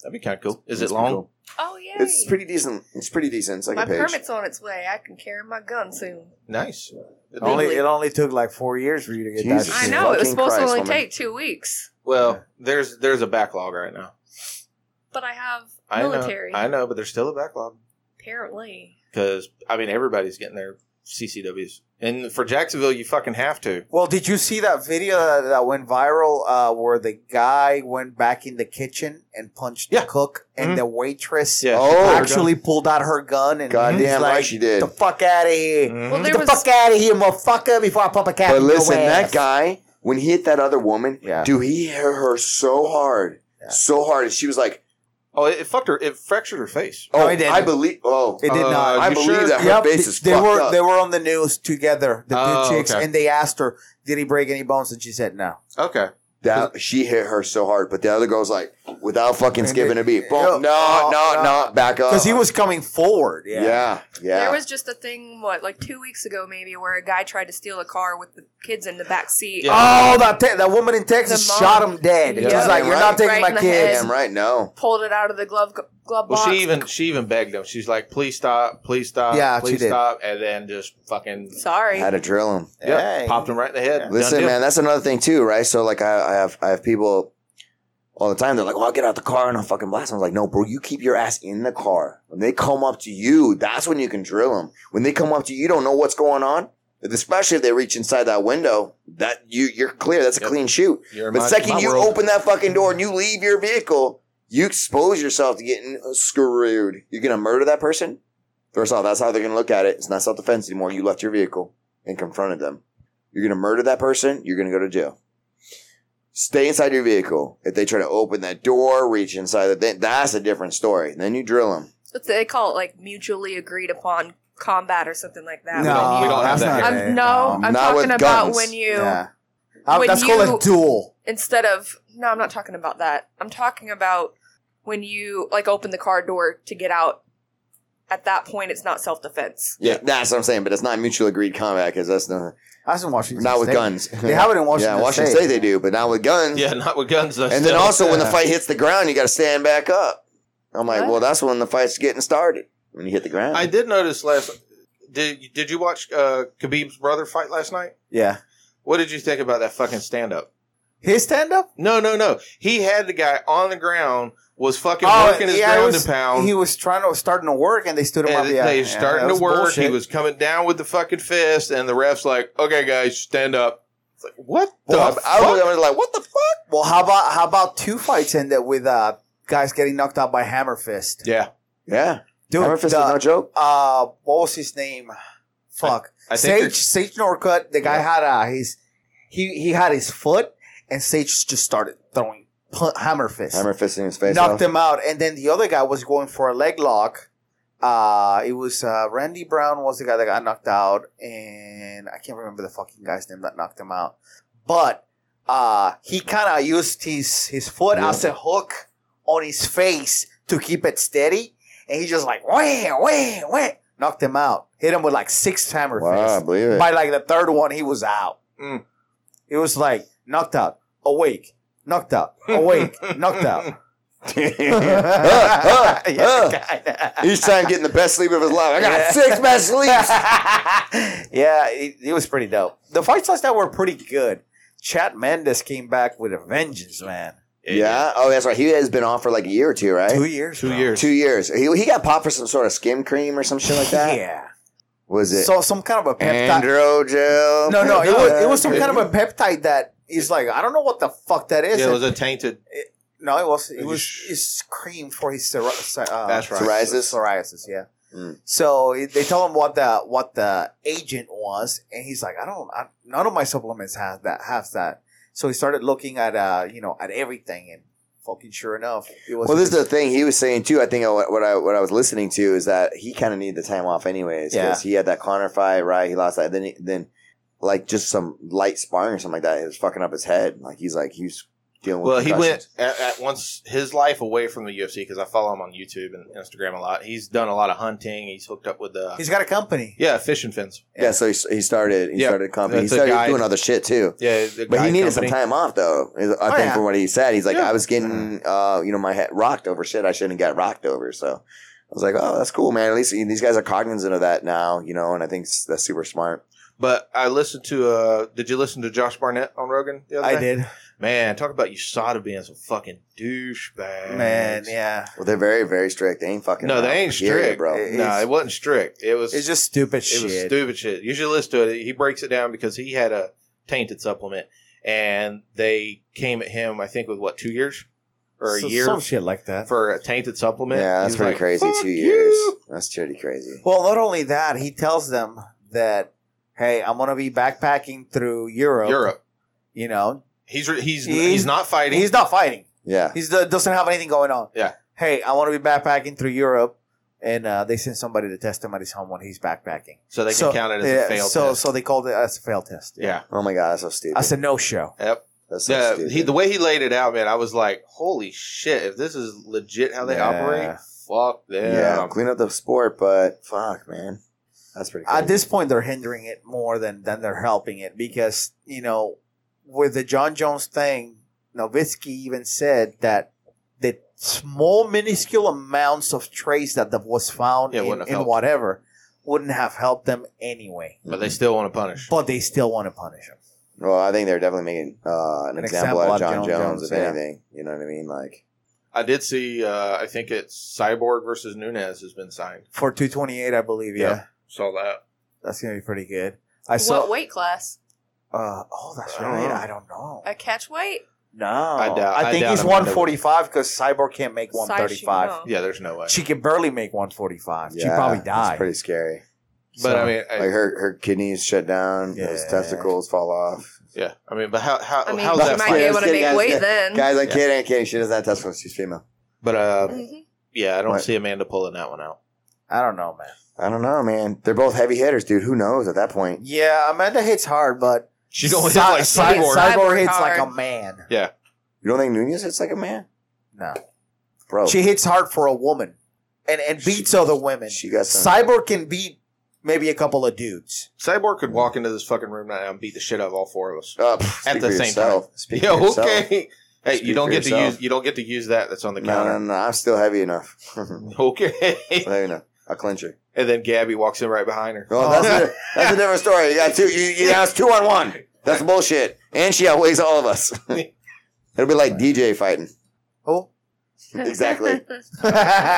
That'd be kind of cool. Is It's it pretty long? cool. Oh yay! It's pretty decent. It's pretty decent. It's like my a page. permit's on its way. I can carry my gun soon. Nice. It'd be- Only it only took like four years for you to get Jesus. that. I shit. know it was fucking supposed Christ, to only woman. take two weeks, well, there's there's a backlog right now. but I have I military. know. I know, but there's still a backlog Apparently, because I mean everybody's getting their C C Ws, and for Jacksonville, you fucking have to. Well, did you see that video that, that went viral uh, where the guy went back in the kitchen and punched Yeah. the cook and Mhm. the waitress Yeah. Oh, actually pulled out her gun and Goddamn he's right like, she did. "Get the fuck out of here! Mhm. Well, Get there the was- fuck out of here, motherfucker! Before I pump a cap But in your listen, that ass." guy, when he hit that other woman, Yeah. dude, he hit her so hard. Yeah. So hard. And she was like, Oh, it, it fucked her. It fractured her face. oh, No, it didn't. I believe, oh. It did Uh, not. I you believe sure? that her Yep, face is they fucked were up. they were on the news together, the Oh, two chicks, okay. and they asked her, "Did he break any bones?" And she said, "No." Okay. That she hit her so hard, but the other girl's like, without fucking And skipping they- a beat, Yo, boom, no, oh, no, no. no, back up, Because he was coming forward. Yeah. yeah, yeah. there was just a thing. What, like two weeks ago, maybe, where a guy tried to steal a car with the kids in the back seat. Yeah. Oh, that te- that woman in Texas The mom. shot him dead. Yeah. She's like, "You're Right. not taking Right my in the kids." Damn right, no. Pulled it out of the glove glove Well, box. she even she even begged him. She's like, "Please stop, please stop, Yeah, she please did. stop," and then just fucking Sorry. Had to drill him. yep, Hey. popped him right in the head. Done Listen, deal. man, that's another thing too, right? So, like, I, I have I have people all the time. They're like, "Well, I'll get out the car and I'll fucking blast them." I was like, "No, bro, you keep your ass in the car. When they come up to you, that's when you can drill them. When they come up to you, you don't know what's going on. Especially if they reach inside that window, that you you're clear. That's a Yep. clean shoot. You're in But my- the second my you world. open that fucking door and you leave your vehicle, you expose yourself to getting screwed. You're gonna murder that person. First off, that's how they're gonna look at it. It's not self defense anymore. You left your vehicle and confronted them. You're gonna murder that person. You're gonna go to jail. Stay inside your vehicle. If they try to open that door, reach inside the thing, that's a different story. Then you drill them. But they call it like mutually agreed upon combat or something like that. No, When you- we don't have that's that not here. it. I'm, no, I'm Not with talking about guns. when you Yeah. Uh, When that's you- called a duel. instead of no, I'm not talking about that. I'm talking about when you like open the car door to get out. At that point, it's not self defense. Yeah, that's what I'm saying. But it's not mutually agreed combat because that's not, I was in Washington not with State. guns. They have it in Washington Yeah, Washington State. State they do, but not with guns. Yeah, not with guns though. And then still. also when the Yeah. fight hits the ground, you got to stand back up. I'm like, What? well, that's when the fight's getting started. When you hit the ground. I did notice last. Did Did you watch uh, Khabib's brother fight last night? Yeah. What did you think about that fucking stand up? His stand up? No, no, no. He had the guy on the ground, was fucking working his it ground was, and pound. He was trying to starting to work, and they stood him and up. Yeah, they yeah, starting that to was work. bullshit. He was coming down with the fucking fist, and the ref's like, "Okay, guys, stand up." It's like, what the Well, I, I was, fuck? I was like, what the fuck? Well, how about how about two fights ended with uh, guys getting knocked out by hammer fist? Yeah, Yeah. Dude, Hammer Fist the- is no joke. uh, what was his name? Fuck, I think Sage Sage Northcutt. The guy Yeah. had uh, his he he had his foot, and Sage just started throwing pu- hammer fist, Hammer fisting his face knocked off. him out, and then the other guy was going for a leg lock. Uh, it was uh, Randy Brown was the guy that got knocked out, and I can't remember the fucking guy's name that knocked him out. But uh, he kind of used his his foot Yeah. as a hook on his face to keep it steady, and he just like wham wham wham knocked him out. Hit him with like six hammer Wow, I fists. believe it. By like the third one, he was out. Mm. It was like knocked out, awake, knocked out, awake, knocked out. Uh, uh, Yeah, uh. kinda. He's trying to get in the best sleep of his life. I got Yeah. six best sleeps. Yeah, it, it was pretty dope. The fights last night were pretty good. Chad Mendes came back with a vengeance, man. Yeah. Oh, that's right. He has been off for like a year or two, right? Two years. Two bro. years. Two years. He, he got popped for some sort of skim cream or some shit like that. Yeah. Was it So some kind of a peptide. androgel? No, no, it was, it was some Yeah. kind of a peptide that is like I don't know what the fuck that is. Yeah, it was a tainted. no, it was it was it's cream for his psori- uh, That's right. Psoriasis? Psoriasis, yeah. Mm. So it- they tell him what the what the agent was, and he's like, I don't, I, none of my supplements have that has that. So he started looking at uh, you know, at everything, and fucking sure enough, it was. Well, this is the thing he was saying too. I think what what I what I was listening to is that he kind of needed the time off anyways because Yeah. he had that Connor fight, right? He lost that. Then he, then like just some light sparring or something like that. It was fucking up his head. Like he's like he was dealing with Well, he went concussions. at, at once his life away from the U F C because I follow him on YouTube and Instagram a lot. He's done a lot of hunting. He's hooked up with the He's got a company. yeah fishing fins. Yeah, so he, he started. He Yeah. started a company. He That's a started guide. doing other shit too. Yeah, the But he guide needed company. some time off, though. I think Oh, yeah. from what he said, he's like, Yeah. I was getting, uh, you know, my head rocked over shit I shouldn't get rocked over. So I was like, oh, that's cool, man. At least these guys are cognizant of that now, you know, and I think that's super smart. But I listened to. Uh, did you listen to Josh Barnett on Rogan the other I day? did. Man, talk about U S A D A being some fucking douchebags. Man, yeah. Well, they're very, very strict. They ain't fucking. No, they around. ain't Period, strict, bro. It- No, It's- it wasn't strict. It was. It's just stupid It shit. was stupid shit. You should listen to it. He breaks it down because he had a tainted supplement, and they came at him. I think with what two years or a So- year Some shit like that. for a tainted supplement. Yeah, He that's was pretty like, crazy. "Fuck Two you." years. That's pretty crazy. Well, not only that, he tells them that, hey, I'm going to be backpacking through Europe. Europe. You know, He's re- he's He's- he's not fighting. he's not fighting. Yeah. He doesn't have anything going on. Yeah. Hey, I want to be backpacking through Europe. And uh, they send somebody to test him at his home when he's backpacking. so they can so, count it as yeah, a failed so, test. So they called it as a failed test. yeah. Oh my god, that's so stupid. That's a no-show. Yep. That's so Yeah, stupid. he, the way he laid it out, man, I was like, "Holy shit! If this is legit how they Yeah. operate, fuck them." yeah, clean up the sport, but fuck, man, that's pretty. Crazy. At this point, they're hindering it more than, than they're helping it because, you know, with the John Jones thing, Nowitzki even said that the small, minuscule amounts of trace that that was found Yeah, in, wouldn't have in helped. whatever wouldn't have helped them anyway. But they still want to punish. But they still want to punish him. Well, I think they're definitely making uh, an, An example, example out out of of John John Jones, Jones, if yeah. anything. You know what I mean? Like, I did see. Uh, I think it's Cyborg versus Nunez has been signed. For two twenty-eight, I believe, yeah. Yeah. Saw that. That's going to be pretty good. I saw. What weight class? Uh, oh, that's I don't right. know. I don't know. A catch weight? No. I doubt- I I think doubt he's Amanda one forty-five because Cyborg can't make one thirty-five. Size, Yeah, there's no way. She can barely make one forty-five. She yeah, probably That's died. pretty scary. But So- I mean, I, Like her, her kidneys shut down. Yeah. His testicles fall off. yeah. I mean, but how how I mean, how's she that? might fight? be able to Guys, make guys, weight guys, then. Guys, I'm Yeah. kidding. I'm kidding. She doesn't have testicles. She's female. But uh, Mhm. yeah, I don't What? see Amanda pulling that one out. I don't know, man. I don't know, man. They're both heavy hitters, dude. Who knows at that point? Yeah, Amanda hits hard, but She's only Cy- hit like Cy- Cyborg. Cyborg Cyborg hits hard. like a man. Yeah, You don't think Nunez hits like a man? No. Bro. She hits hard for a woman and, and beats She- other women. she got some. Cyborg can beat maybe a couple of dudes. Cyborg could walk into this fucking room right now and beat the shit out of all four of us Uh, pff, at speak the for same yourself. time. Speak Yeah, for yourself. okay. Hey, Speak you don't for get to yourself. use you don't get to use that. That's on the No, counter. no, no. I'm still heavy enough. Still Okay. heavy enough. I'll clinch her. And then Gabby walks in right behind her. Well, that's, a, that's a different story. You got two. You, you got two on one. That's bullshit. And she outweighs all of us. It'll be like D J fighting. Oh. Exactly. you you like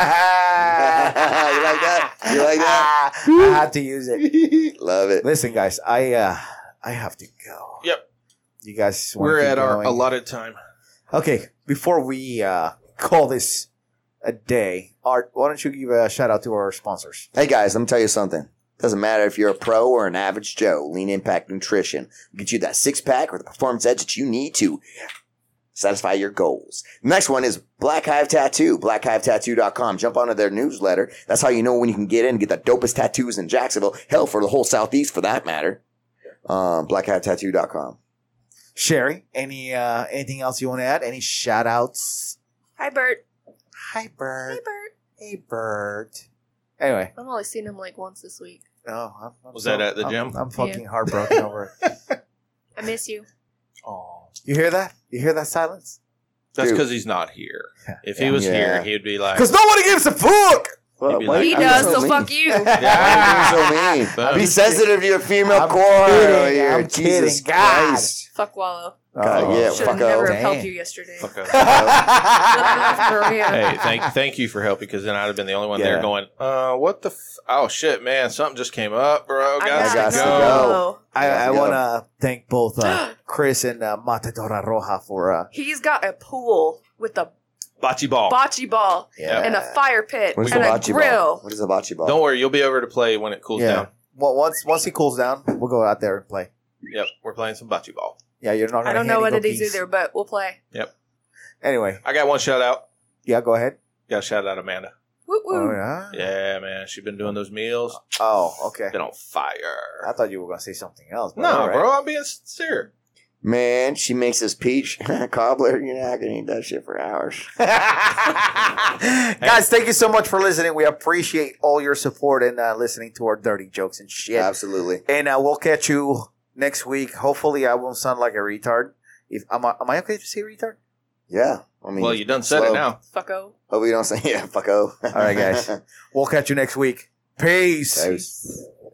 that? You like that? I had to use it. Love it. Listen, guys, I uh, I have to go. Yep. You guys wanna We're keep at our going? allotted time. Okay, before we uh, call this a day, Art, why don't you give a shout out to our sponsors? Hey guys, let me tell you something. Doesn't matter if you're a pro or an average Joe. Lean Impact Nutrition will get you that six pack or the performance edge that you need to satisfy your goals. Next one is Black Hive Tattoo, black hive tattoo dot com. Jump onto their newsletter. That's how you know when you can get in and get the dopest tattoos in Jacksonville. Hell, for the whole Southeast for that matter. Um, black hive tattoo dot com. Sherry, any uh, anything else you want to add? Any shout outs? Hi, Bert. Hi, Hey, Bert. Bert. Hey, Bert. Anyway. I've only seen him like once this week. Oh, I'm, I'm Was so- that at the I'm- gym? I'm, fucking heartbroken over it. I miss you. Oh, you hear that? You hear that silence? That's Dude. because he's not here. If he Yeah. was Yeah. here, he'd be like, Because nobody gives a fuck. Well, be why- like- He I'm does, so so mean. fuck you. Why are you so mean? I'm Be just sensitive to your female I'm core kidding, over here. I'm Jesus kidding. God. Christ. Fuck Wallow. God, Oh, yeah, Should fuck have never oh. have helped Dang. you yesterday. fuck up. Maria. Hey, thank thank you for helping because then I'd have been the only one Yeah. there going, uh, what the? F- oh shit, man, something just came up, bro. I Got got to to go. go. I, I Yeah. want to thank both uh, Chris and uh, Matadora Roja for uh, He's got a pool with a Bocce ball. bocce ball yeah. and a fire pit What is and a a bocce grill. ball? What is a bocce ball? Don't worry, you'll be over to play when it cools Yeah. down. Well, once once he cools down, we'll go out there and play. Yep, we're playing some bocce ball. Yeah, you're not. Gonna I don't know hand what any it is cookies. either, but we'll play. Anyway, I got one shout out. yeah, go ahead. Got to shout out Amanda. Woo Oh woo. yeah. Yeah, man, she's been doing those meals. Oh, okay. Been on I fire. thought you were gonna say something else. But No, all right. bro, I'm being sincere. Man, she makes this peach cobbler. You're not going to eat that shit for hours. Guys, thank you so much for listening. We appreciate all your support and uh, listening to our dirty jokes and shit. Absolutely. And uh, we'll catch you next week. Hopefully, I won't sound like a retard. If am I, am I okay to say retard? Yeah. I mean, Well, you done said slow. it now. Fucko. Hopefully you don't say, yeah, fucko. All right, guys. We'll catch you next week. Peace. Peace.